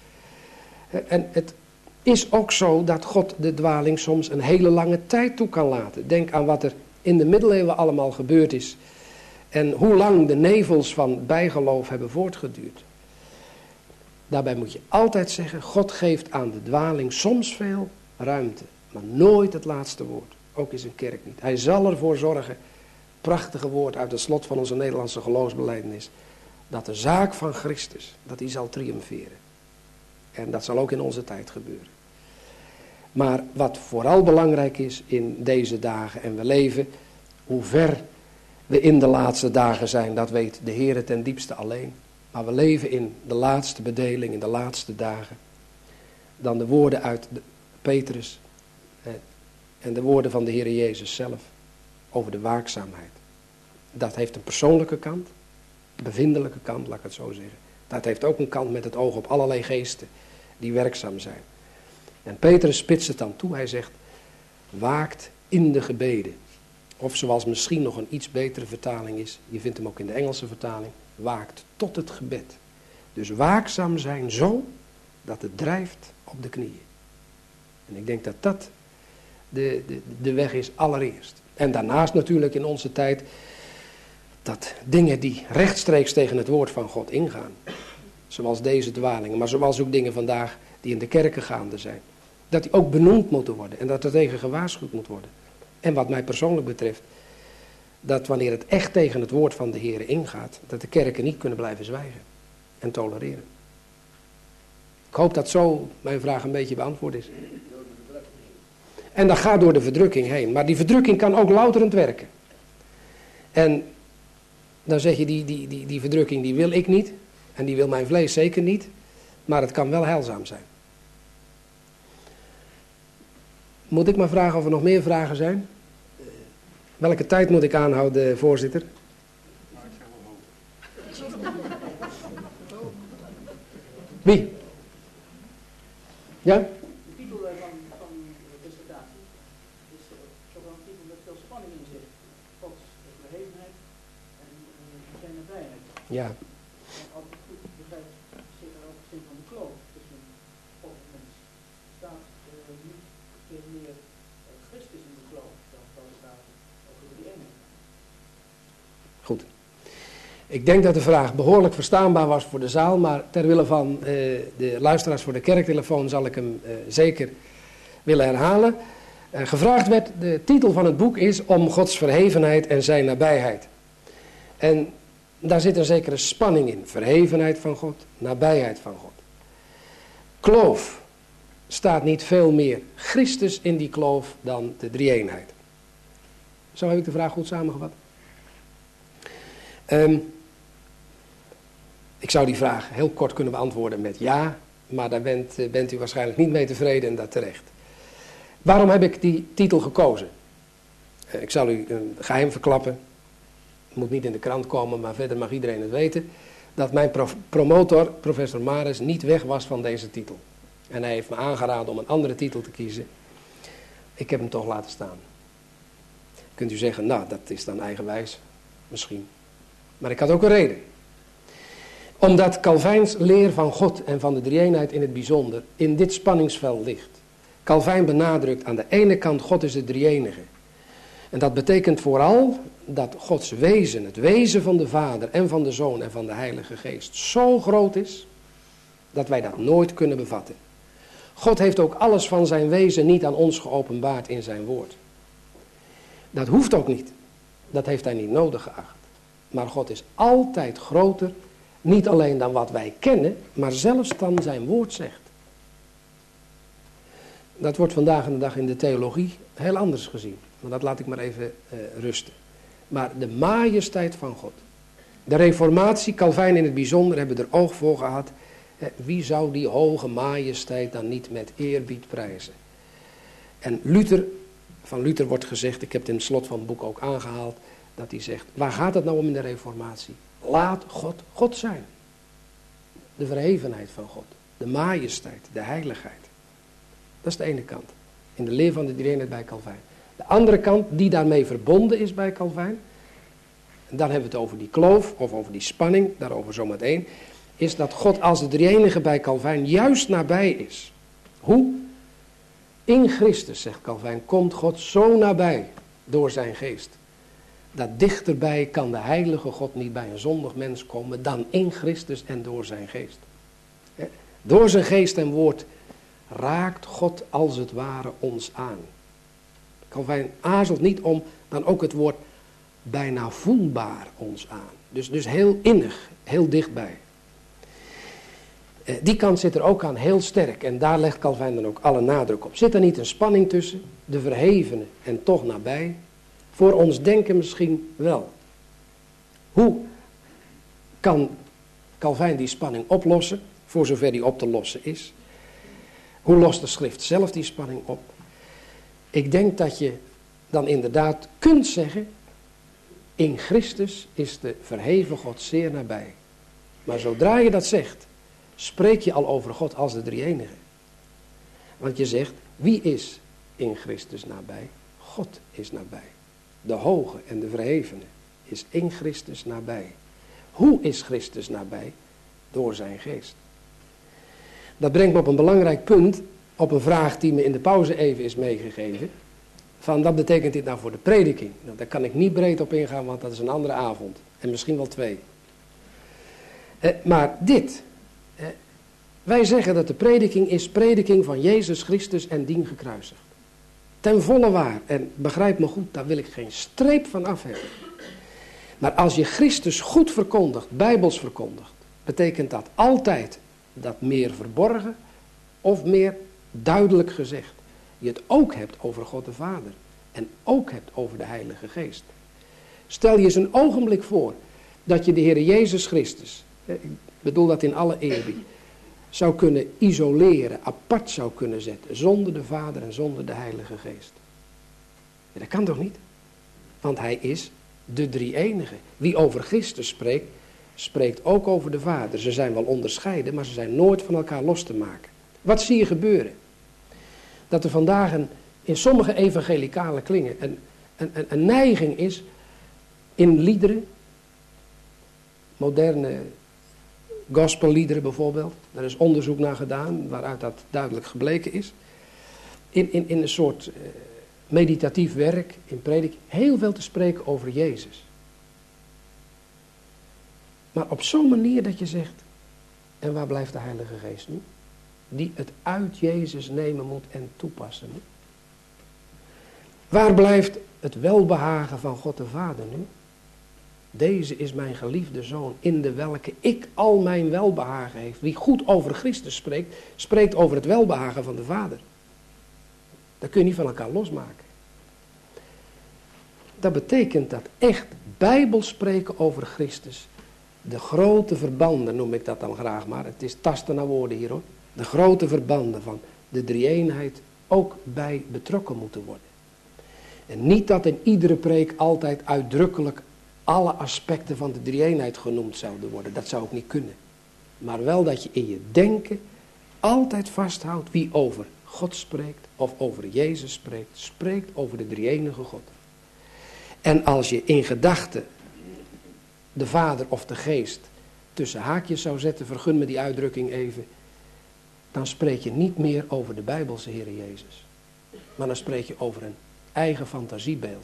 En het is ook zo dat God de dwaling soms een hele lange tijd toe kan laten. Denk aan wat er in de middeleeuwen allemaal gebeurd is. En hoe lang de nevels van bijgeloof hebben voortgeduurd. Daarbij moet je altijd zeggen, God geeft aan de dwaling soms veel ruimte, maar nooit het laatste woord. Ook in zijn kerk niet. Hij zal ervoor zorgen, prachtige woord uit het slot van onze Nederlandse geloofsbelijdenis, dat de zaak van Christus, dat die zal triomferen. En dat zal ook in onze tijd gebeuren. Maar wat vooral belangrijk is in deze dagen, en we leven, hoe ver we in de laatste dagen zijn, dat weet de Heer ten diepste alleen. Maar we leven in de laatste bedeling, in de laatste dagen. Dan de woorden uit de Petrus eh, en de woorden van de Heer Jezus zelf over de waakzaamheid. Dat heeft een persoonlijke kant, een bevindelijke kant, laat ik het zo zeggen. Dat heeft ook een kant met het oog op allerlei geesten die werkzaam zijn. En Petrus spitst het dan toe, hij zegt, waakt in de gebeden. Of zoals misschien nog een iets betere vertaling is, je vindt hem ook in de Engelse vertaling, waakt tot het gebed. Dus waakzaam zijn zo dat het drijft op de knieën. En ik denk dat dat de, de, de weg is allereerst. En daarnaast natuurlijk in onze tijd dat dingen die rechtstreeks tegen het woord van God ingaan. Zoals deze dwalingen, maar zoals ook dingen vandaag die in de kerken gaande zijn. Dat die ook benoemd moeten worden en dat er tegen gewaarschuwd moet worden. En wat mij persoonlijk betreft, dat wanneer het echt tegen het woord van de Heer ingaat, dat de kerken niet kunnen blijven zwijgen en tolereren. Ik hoop dat zo mijn vraag een beetje beantwoord is. En dat gaat door de verdrukking heen. Maar die verdrukking kan ook louterend werken. En dan zeg je, die, die, die, die verdrukking die wil ik niet. En die wil mijn vlees zeker niet. Maar het kan wel heilzaam zijn. Moet ik maar vragen of er nog meer vragen zijn? Welke tijd moet ik aanhouden, voorzitter? Wie? Ja? De titel van, van de presentatie is uh, zowel een titel met veel spanning in zich. Gods verhevenheid en uh, zijn nabijheid. Ja. En als ik goed begrijp, zit er ook een zin van de kloof tussen God en mens. Staat uh, niet veel meer uh, Christus in de kloof dan dat het daar over de eenheid. Goed. Ik denk dat de vraag behoorlijk verstaanbaar was voor de zaal, maar ter wille van uh, de luisteraars voor de kerktelefoon zal ik hem uh, zeker willen herhalen. Uh, gevraagd werd, de titel van het boek is Om Gods verhevenheid en zijn nabijheid. En daar zit een zekere spanning in. Verhevenheid van God, nabijheid van God. Kloof staat niet veel meer Christus in die kloof dan de drie-eenheid. Zo heb ik de vraag goed samengevat. Um, ik zou die vraag heel kort kunnen beantwoorden met ja, maar daar bent, uh, bent u waarschijnlijk niet mee tevreden en dat terecht. Waarom heb ik die titel gekozen? Uh, ik zal u een geheim verklappen. Het moet niet in de krant komen, maar verder mag iedereen het weten. Dat mijn prof, promotor, professor Maris, niet weg was van deze titel. En hij heeft me aangeraden om een andere titel te kiezen. Ik heb hem toch laten staan. Kunt u zeggen, nou dat is dan eigenwijs, misschien. Maar ik had ook een reden. Omdat Calvijns leer van God en van de drie-eenheid in het bijzonder in dit spanningsveld ligt. Calvijn benadrukt aan de ene kant God is de drie-enige. En dat betekent vooral dat Gods wezen, het wezen van de Vader en van de Zoon en van de Heilige Geest zo groot is dat wij dat nooit kunnen bevatten. God heeft ook alles van zijn wezen niet aan ons geopenbaard in zijn woord. Dat hoeft ook niet. Dat heeft hij niet nodig geacht. Maar God is altijd groter, niet alleen dan wat wij kennen, maar zelfs dan zijn woord zegt. Dat wordt vandaag de dag in de theologie heel anders gezien. Maar dat laat ik maar even uh, rusten. Maar de majesteit van God. De Reformatie, Calvijn in het bijzonder, hebben er oog voor gehad. Eh, wie zou die hoge majesteit dan niet met eerbied prijzen? En Luther, van Luther wordt gezegd, ik heb het in het slot van het boek ook aangehaald, dat hij zegt, waar gaat het nou om in de Reformatie? Laat God God zijn. De verhevenheid van God. De majesteit, de heiligheid. Dat is de ene kant. In de leer van de drie-eenheid bij Calvijn. De andere kant die daarmee verbonden is bij Calvijn. En dan hebben we het over die kloof of over die spanning. Daarover zometeen. Is dat God als de drie-enige bij Calvijn juist nabij is. Hoe? In Christus, zegt Calvijn, komt God zo nabij door zijn geest. Dat dichterbij kan de heilige God niet bij een zondig mens komen dan in Christus en door zijn geest. Door zijn geest en woord raakt God als het ware ons aan. Calvijn aarzelt niet om dan ook het woord bijna voelbaar ons aan. Dus, dus heel innig, heel dichtbij. Die kant zit er ook aan heel sterk en daar legt Calvijn dan ook alle nadruk op. Zit er niet een spanning tussen, de verhevene en toch nabij? Voor ons denken misschien wel. Hoe kan Calvijn die spanning oplossen, voor zover die op te lossen is? Hoe lost de schrift zelf die spanning op? Ik denk dat je dan inderdaad kunt zeggen, in Christus is de verheven God zeer nabij. Maar zodra je dat zegt, spreek je al over God als de drie-enige. Want je zegt, wie is in Christus nabij? God is nabij. De hoge en de verhevene is in Christus nabij. Hoe is Christus nabij? Door zijn geest. Dat brengt me op een belangrijk punt, op een vraag die me in de pauze even is meegegeven. Van wat betekent dit nou voor de prediking? Nou, daar kan ik niet breed op ingaan, want dat is een andere avond. En misschien wel twee. Eh, maar dit. Eh, wij zeggen dat de prediking is prediking van Jezus Christus en dien gekruisigd. Ten volle waar. En begrijp me goed, daar wil ik geen streep van af hebben. Maar als je Christus goed verkondigt, bijbels verkondigt, betekent dat altijd dat meer verborgen of meer duidelijk gezegd. Je het ook hebt over God de Vader en ook hebt over de Heilige Geest. Stel je eens een ogenblik voor dat je de Heer Jezus Christus, ik bedoel dat in alle eerbied, zou kunnen isoleren, apart zou kunnen zetten, zonder de Vader en zonder de Heilige Geest. Ja, dat kan toch niet? Want hij is de drie-enige. Wie over Christus spreekt, spreekt ook over de Vader. Ze zijn wel onderscheiden, maar ze zijn nooit van elkaar los te maken. Wat zie je gebeuren? Dat er vandaag een, in sommige evangelicale klingen een, een, een, een neiging is in liederen, moderne gospelliederen bijvoorbeeld, daar is onderzoek naar gedaan waaruit dat duidelijk gebleken is, in, in, in een soort uh, meditatief werk, in predik, heel veel te spreken over Jezus. Maar op zo'n manier dat je zegt, en waar blijft de Heilige Geest nu? Die het uit Jezus nemen moet en toepassen nu. Waar blijft het welbehagen van God de Vader nu? Deze is mijn geliefde Zoon, in de welke ik al mijn welbehagen heeft. Wie goed over Christus spreekt, spreekt over het welbehagen van de Vader. Dat kun je niet van elkaar losmaken. Dat betekent dat echt Bijbel spreken over Christus, de grote verbanden noem ik dat dan graag maar, het is tasten naar woorden hier hoor, de grote verbanden van de drie-eenheid ook bij betrokken moeten worden. En niet dat in iedere preek altijd uitdrukkelijk alle aspecten van de drie-eenheid genoemd zouden worden, dat zou ook niet kunnen. Maar wel dat je in je denken altijd vasthoudt wie over God spreekt of over Jezus spreekt, spreekt over de drie-enige God. En als je in gedachten de Vader of de Geest tussen haakjes zou zetten, vergun me die uitdrukking even, dan spreek je niet meer over de Bijbelse Heer Jezus. Maar dan spreek je over een eigen fantasiebeeld.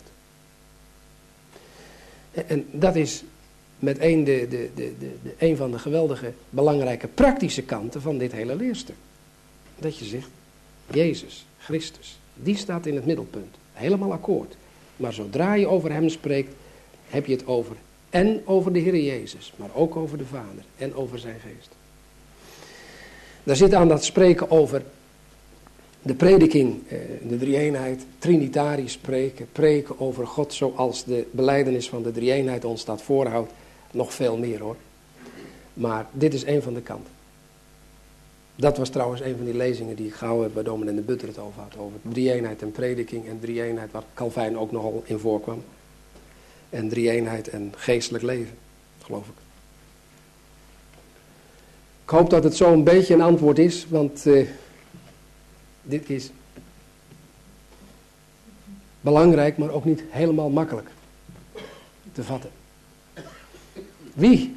En dat is met een, de, de, de, de, de, een van de geweldige, belangrijke praktische kanten van dit hele leerstuk. Dat je zegt, Jezus, Christus, die staat in het middelpunt. Helemaal akkoord. Maar zodra je over hem spreekt, heb je het over en over de Heer Jezus, maar ook over de Vader en over zijn Geest. Daar zit aan dat spreken over de prediking, de drie-eenheid, trinitarisch spreken, preken over God zoals de belijdenis van de drie-eenheid ons dat voorhoudt. Nog veel meer hoor. Maar dit is een van de kanten. Dat was trouwens een van die lezingen die ik gehouden heb waar dominee de Butter het over had. Over drie-eenheid en prediking en drie-eenheid waar Calvijn ook nogal in voorkwam. En drie-eenheid en geestelijk leven, geloof ik. Ik hoop dat het zo een beetje een antwoord is, want uh, dit is belangrijk, maar ook niet helemaal makkelijk te vatten. Wie?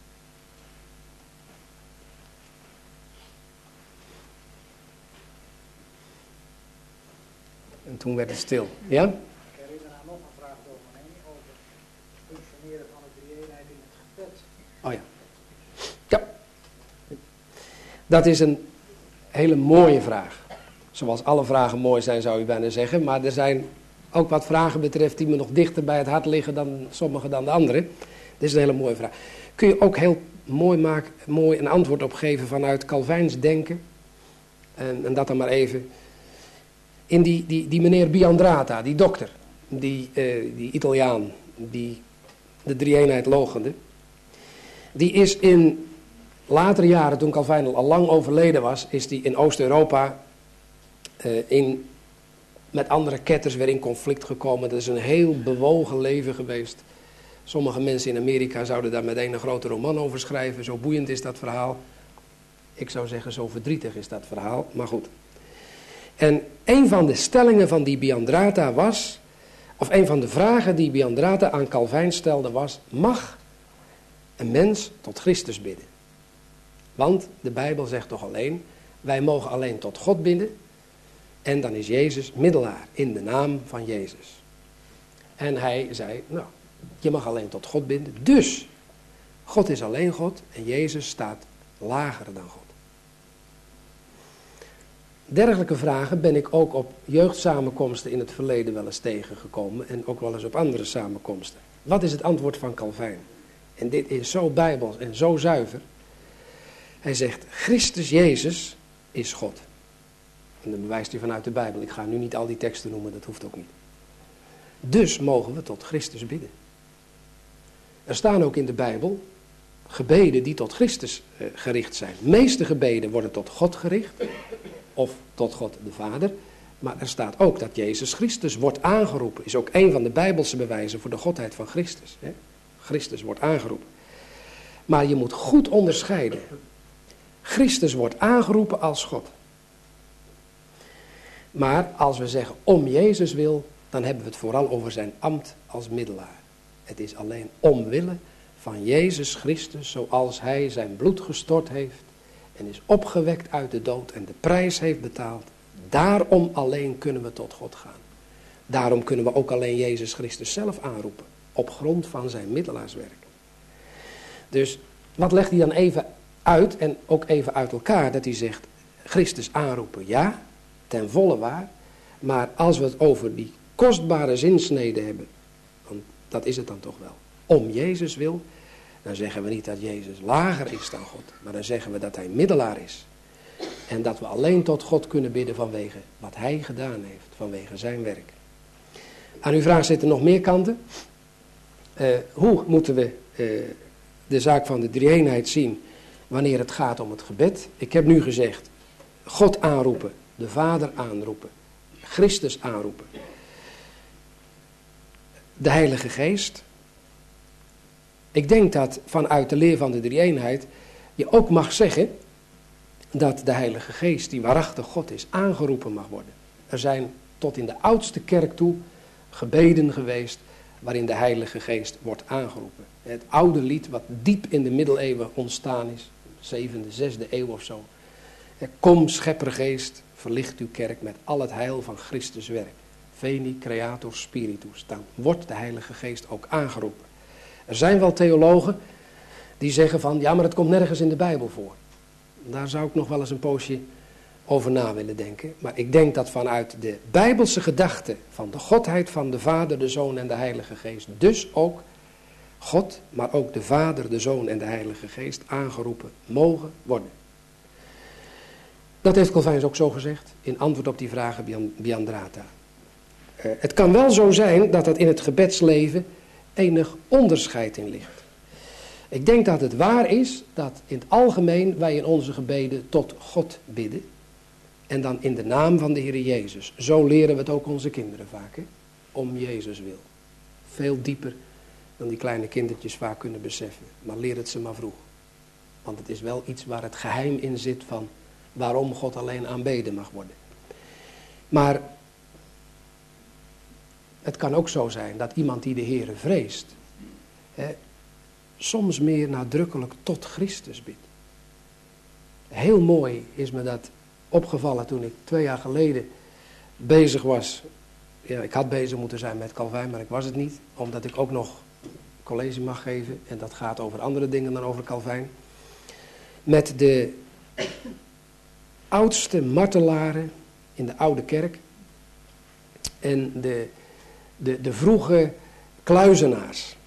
En toen werd het stil. Ja? Ik herinner aan nog een vraag door me heen over het functioneren van de drie-eenheid in het gebed. Oh ja. Ja. Dat is een hele mooie vraag. Zoals alle vragen mooi zijn, zou je bijna zeggen. Maar er zijn ook wat vragen betreft die me nog dichter bij het hart liggen dan sommige dan de andere. Dit is een hele mooie vraag. Kun je ook heel mooi, maken, mooi een antwoord op geven vanuit Calvijns denken. En, en dat dan maar even. In die, die, die meneer Biandrata, die dokter, die, uh, die Italiaan, die de drie-eenheid loochende. Die is in latere jaren, toen Calvijn al lang overleden was, is die in Oost-Europa uh, in, met andere ketters weer in conflict gekomen. Dat is een heel bewogen leven geweest. Sommige mensen in Amerika zouden daar meteen een grote roman over schrijven. Zo boeiend is dat verhaal. Ik zou zeggen, zo verdrietig is dat verhaal, maar goed. En een van de stellingen van die Biandrata was, of een van de vragen die Biandrata aan Calvijn stelde was, mag een mens tot Christus bidden? Want de Bijbel zegt toch alleen, wij mogen alleen tot God bidden en dan is Jezus middelaar in de naam van Jezus. En hij zei, nou, je mag alleen tot God bidden, dus God is alleen God en Jezus staat lager dan God. Dergelijke vragen ben ik ook op jeugdsamenkomsten in het verleden wel eens tegengekomen en ook wel eens op andere samenkomsten. Wat is het antwoord van Calvijn? En dit is zo bijbels en zo zuiver. Hij zegt, Christus Jezus is God. En dan bewijst hij vanuit de Bijbel. Ik ga nu niet al die teksten noemen, dat hoeft ook niet. Dus mogen we tot Christus bidden. Er staan ook in de Bijbel gebeden die tot Christus uh, gericht zijn. De meeste gebeden worden tot God gericht. Of tot God de Vader. Maar er staat ook dat Jezus Christus wordt aangeroepen. Is ook een van de Bijbelse bewijzen voor de godheid van Christus. Hè? Christus wordt aangeroepen. Maar je moet goed onderscheiden. Christus wordt aangeroepen als God. Maar als we zeggen om Jezus wil, dan hebben we het vooral over zijn ambt als middelaar. Het is alleen omwille van Jezus Christus, zoals hij zijn bloed gestort heeft en is opgewekt uit de dood en de prijs heeft betaald. Daarom alleen kunnen we tot God gaan. Daarom kunnen we ook alleen Jezus Christus zelf aanroepen, op grond van zijn middelaarswerk. Dus wat legt hij dan even uit en ook even uit elkaar, dat hij zegt, Christus aanroepen, ja, ten volle waar, maar als we het over die kostbare zinsnede hebben, want dat is het dan toch wel, om Jezus wil, dan zeggen we niet dat Jezus lager is dan God, maar dan zeggen we dat hij middelaar is. En dat we alleen tot God kunnen bidden vanwege wat hij gedaan heeft, vanwege zijn werk. Aan uw vraag zitten nog meer kanten. Uh, hoe moeten we uh, de zaak van de drie-eenheid zien wanneer het gaat om het gebed? Ik heb nu gezegd, God aanroepen, de Vader aanroepen, Christus aanroepen. De Heilige Geest. Ik denk dat vanuit de leer van de drie-eenheid je ook mag zeggen dat de Heilige Geest, die waarachtig God is, aangeroepen mag worden. Er zijn tot in de oudste kerk toe gebeden geweest waarin de Heilige Geest wordt aangeroepen. Het oude lied wat diep in de middeleeuwen ontstaan is, zevende, zesde eeuw of zo. Kom scheppergeest, verlicht uw kerk met al het heil van Christus werk. Veni creator spiritus. Dan wordt de Heilige Geest ook aangeroepen. Er zijn wel theologen die zeggen van, ja, maar het komt nergens in de Bijbel voor. Daar zou ik nog wel eens een poosje over na willen denken. Maar ik denk dat vanuit de Bijbelse gedachte van de Godheid van de Vader, de Zoon en de Heilige Geest, dus ook God, maar ook de Vader, de Zoon en de Heilige Geest aangeroepen mogen worden. Dat heeft Calvijn ook zo gezegd in antwoord op die vragen Biandrata. Uh, het kan wel zo zijn dat het in het gebedsleven enig onderscheid in ligt. Ik denk dat het waar is dat in het algemeen wij in onze gebeden tot God bidden. En dan in de naam van de Heer Jezus. Zo leren we het ook onze kinderen vaak. Hè? Om Jezus wil. Veel dieper dan die kleine kindertjes vaak kunnen beseffen. Maar leer het ze maar vroeg. Want het is wel iets waar het geheim in zit van waarom God alleen aanbeden mag worden. Maar het kan ook zo zijn dat iemand die de Heere vreest, hè, soms meer nadrukkelijk tot Christus bidt. Heel mooi is me dat opgevallen toen ik twee jaar geleden bezig was. Ja, ik had bezig moeten zijn met Calvijn, maar ik was het niet. Omdat ik ook nog college mag geven. En dat gaat over andere dingen dan over Calvijn. Met de oudste martelaren in de oude kerk. En de, de, de vroege kluizenaars.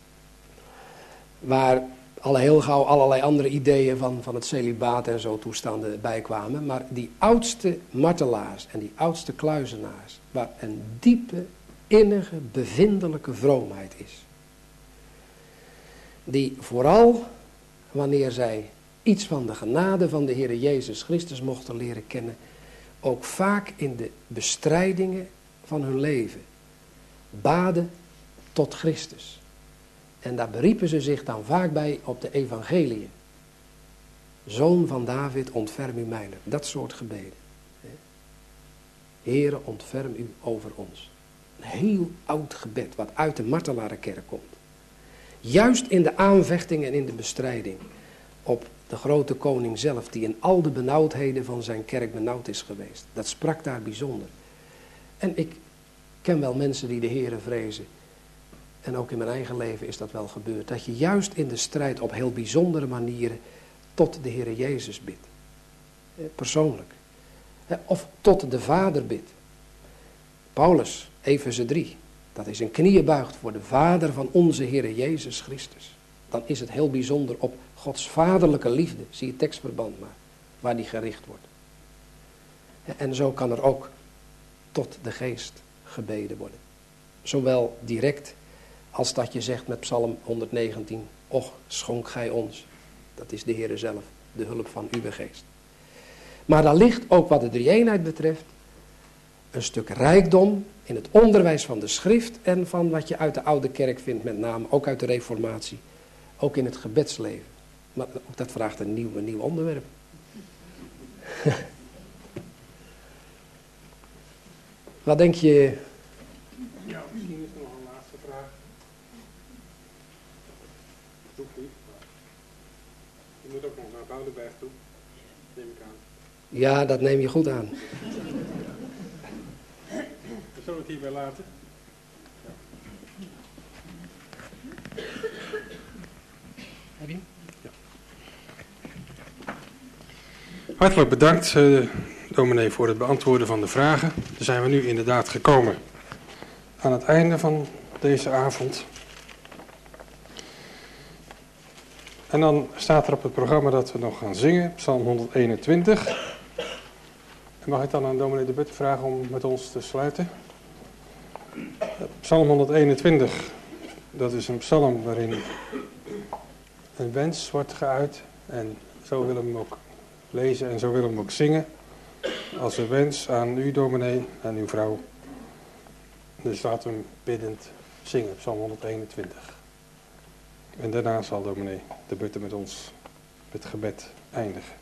Waar al heel gauw allerlei andere ideeën van, van het celibaat en zo toestanden bijkwamen. Maar die oudste martelaars en die oudste kluizenaars, waar een diepe, innige, bevindelijke vroomheid is. Die vooral, wanneer zij iets van de genade van de Heer Jezus Christus mochten leren kennen, ook vaak in de bestrijdingen van hun leven baden tot Christus. En daar beriepen ze zich dan vaak bij op de evangeliën. Zoon van David, ontferm u mijner. Dat soort gebeden. Heere, ontferm u over ons. Een heel oud gebed wat uit de martelarenkerk komt. Juist in de aanvechting en in de bestrijding op de grote koning zelf, die in al de benauwdheden van zijn kerk benauwd is geweest. Dat sprak daar bijzonder. En ik ken wel mensen die de Heere vrezen. En ook in mijn eigen leven is dat wel gebeurd. Dat je juist in de strijd op heel bijzondere manieren tot de Heere Jezus bidt. Persoonlijk. Of tot de Vader bidt. Paulus, Efeze drie. Dat is een knieën buigt voor de Vader van onze Heere Jezus Christus. Dan is het heel bijzonder op Gods vaderlijke liefde. Zie je tekstverband maar. Waar die gericht wordt. En zo kan er ook tot de Geest gebeden worden. Zowel direct als dat je zegt met Psalm honderdnegentien. Och, schonk gij ons. Dat is de Heere zelf, de hulp van uw geest. Maar daar ligt ook wat de drie-eenheid betreft een stuk rijkdom in het onderwijs van de schrift en van wat je uit de oude kerk vindt, met name ook uit de reformatie. Ook in het gebedsleven. Maar ook dat vraagt een nieuw, een nieuw onderwerp. Wat denk je? Ja, misschien is er nog een laatste vraag. Dat hoeft niet, maar je moet ook nog naar Boudenberg toe, neem ik aan. Ja, dat neem je goed aan. We zullen het hierbij laten. Ja. Hartelijk bedankt, uh, dominee, voor het beantwoorden van de vragen. Dan zijn we nu inderdaad gekomen aan het einde van deze avond. En dan staat er op het programma dat we nog gaan zingen, Psalm honderdeenentwintig. En mag ik dan aan dominee De Butte vragen om met ons te sluiten? Psalm honderdeenentwintig, dat is een psalm waarin een wens wordt geuit. En zo willen we hem ook lezen en zo willen we hem ook zingen. Als een wens aan u, dominee, aan uw vrouw. Dus laten we hem biddend zingen, Psalm honderdeenentwintig. En daarna zal dominee De Butte met ons het gebed eindigen.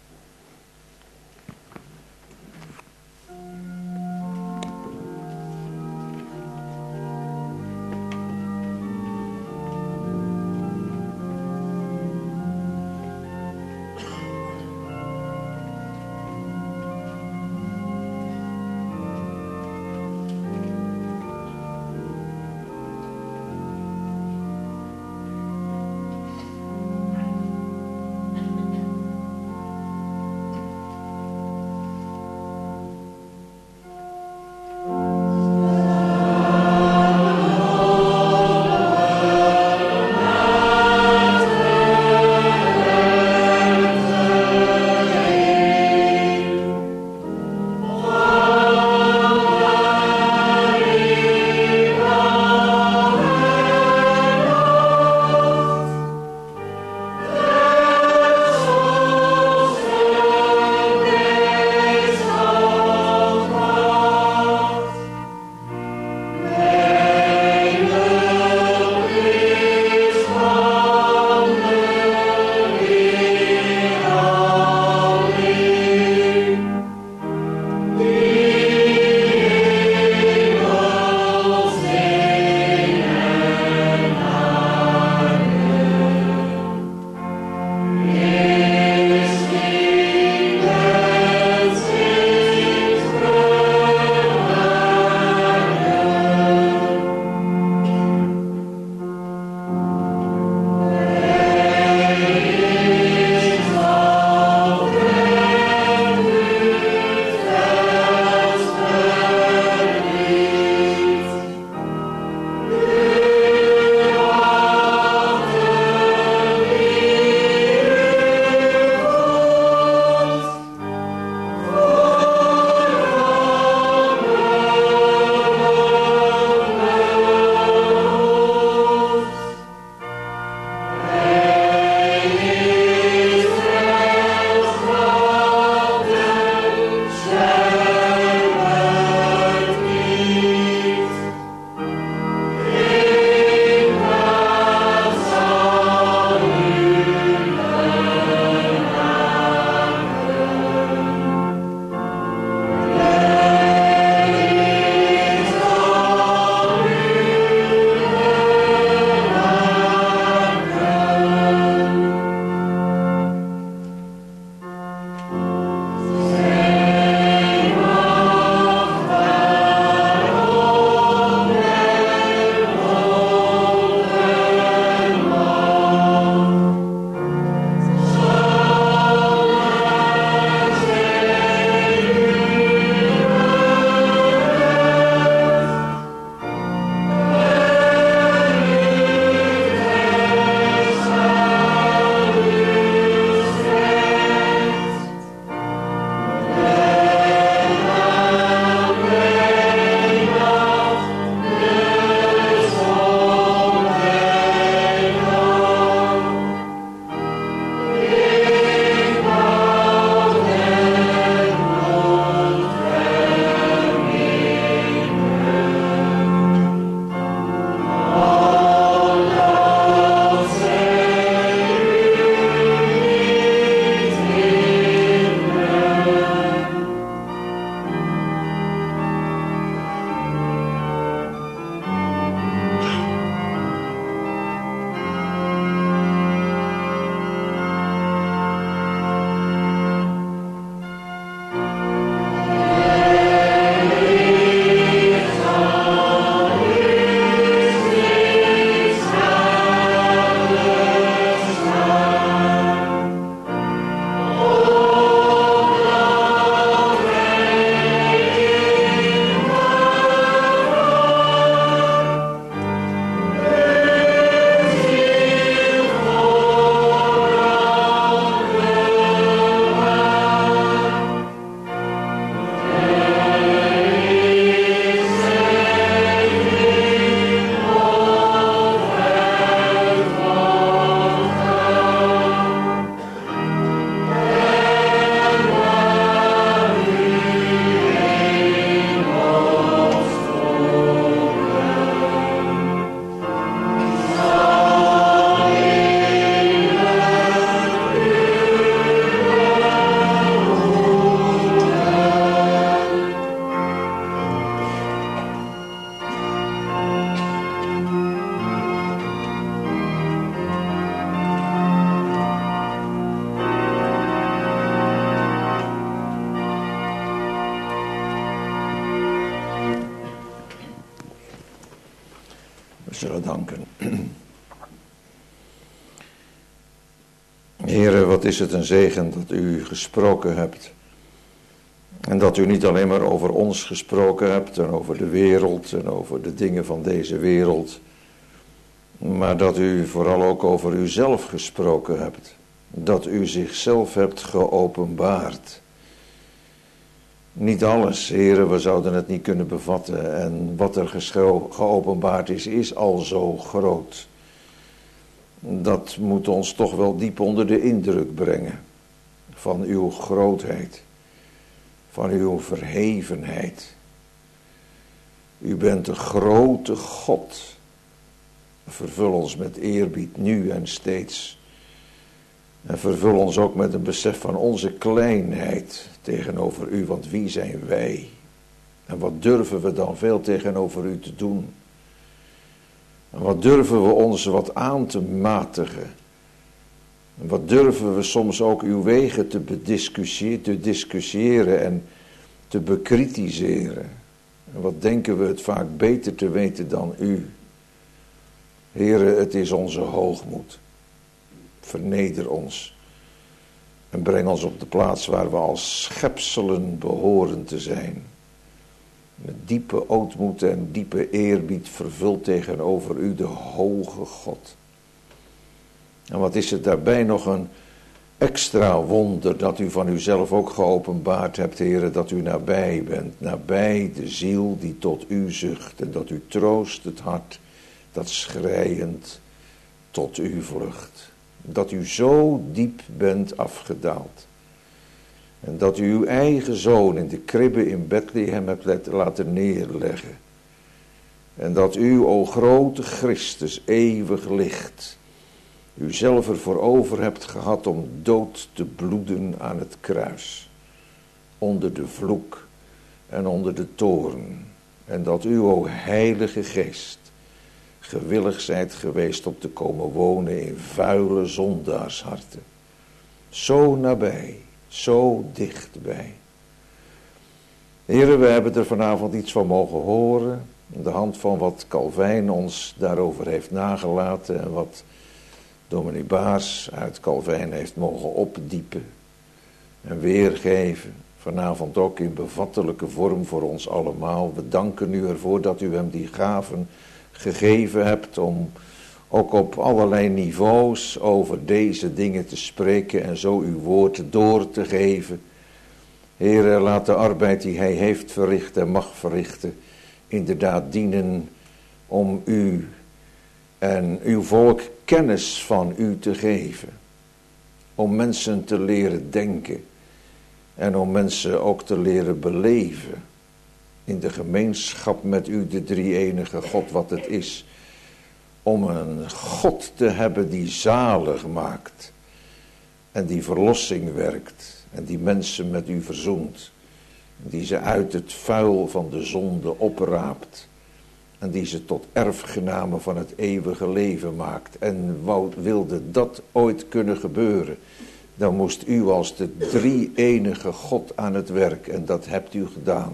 zullen danken. Heere, wat is het een zegen dat u gesproken hebt. En dat u niet alleen maar over ons gesproken hebt en over de wereld en over de dingen van deze wereld. Maar dat u vooral ook over uzelf gesproken hebt. Dat u zichzelf hebt geopenbaard. Niet alles, Heere, we zouden het niet kunnen bevatten. En wat er gescho- geopenbaard is, is al zo groot. Dat moet ons toch wel diep onder de indruk brengen. Van uw grootheid. Van uw verhevenheid. U bent de grote God. Vervul ons met eerbied nu en steeds. En vervul ons ook met een besef van onze kleinheid tegenover u. Want wie zijn wij? En wat durven we dan veel tegenover u te doen? En wat durven we ons wat aan te matigen? En wat durven we soms ook uw wegen te bediscussiëren, te discussiëren en te bekritiseren? En wat denken we het vaak beter te weten dan u? Heere, het is onze hoogmoed. Verneder ons. En breng ons op de plaats waar we als schepselen behoren te zijn. Met diepe ootmoed en diepe eerbied vervuld tegenover u, de hoge God. En wat is het daarbij nog een extra wonder dat u van uzelf ook geopenbaard hebt, Heere, dat u nabij bent. Nabij de ziel die tot u zucht en dat u troost het hart dat schreiend tot u vlucht. Dat u zo diep bent afgedaald. En dat u uw eigen zoon in de kribbe in Bethlehem hebt laten neerleggen. En dat u, o grote Christus, eeuwig licht, u zelf ervoor over hebt gehad om dood te bloeden aan het kruis. Onder de vloek en onder de toorn. En dat u, o Heilige Geest, gewillig zijt geweest om te komen wonen in vuile zondaarsharten. Zo nabij, zo dichtbij. Heren, we hebben er vanavond iets van mogen horen. Aan de hand van wat Calvijn ons daarover heeft nagelaten. En wat dominee Baars uit Calvijn heeft mogen opdiepen. En weergeven. Vanavond ook in bevattelijke vorm voor ons allemaal. We danken u ervoor dat u hem die gaven gegeven hebt om ook op allerlei niveaus over deze dingen te spreken en zo uw woord door te geven. Heere, laat de arbeid die hij heeft verricht en mag verrichten inderdaad dienen om u en uw volk kennis van u te geven. Om mensen te leren denken en om mensen ook te leren beleven. In de gemeenschap met u, de drie-enige God, wat het is. Om een God te hebben die zalig maakt. En die verlossing werkt. En die mensen met u verzoent. Die ze uit het vuil van de zonde opraapt. En die ze tot erfgenamen van het eeuwige leven maakt. En wou, wilde dat ooit kunnen gebeuren, dan moest u als de drie-enige God aan het werk. En dat hebt u gedaan.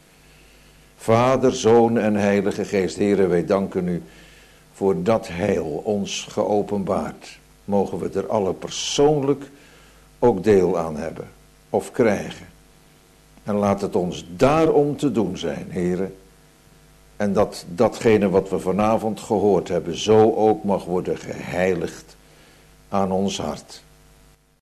Vader, Zoon en Heilige Geest. Heere, wij danken u voor dat heil ons geopenbaard. Mogen we er alle persoonlijk ook deel aan hebben of krijgen. En laat het ons daarom te doen zijn, Heere. En dat datgene wat we vanavond gehoord hebben zo ook mag worden geheiligd aan ons hart.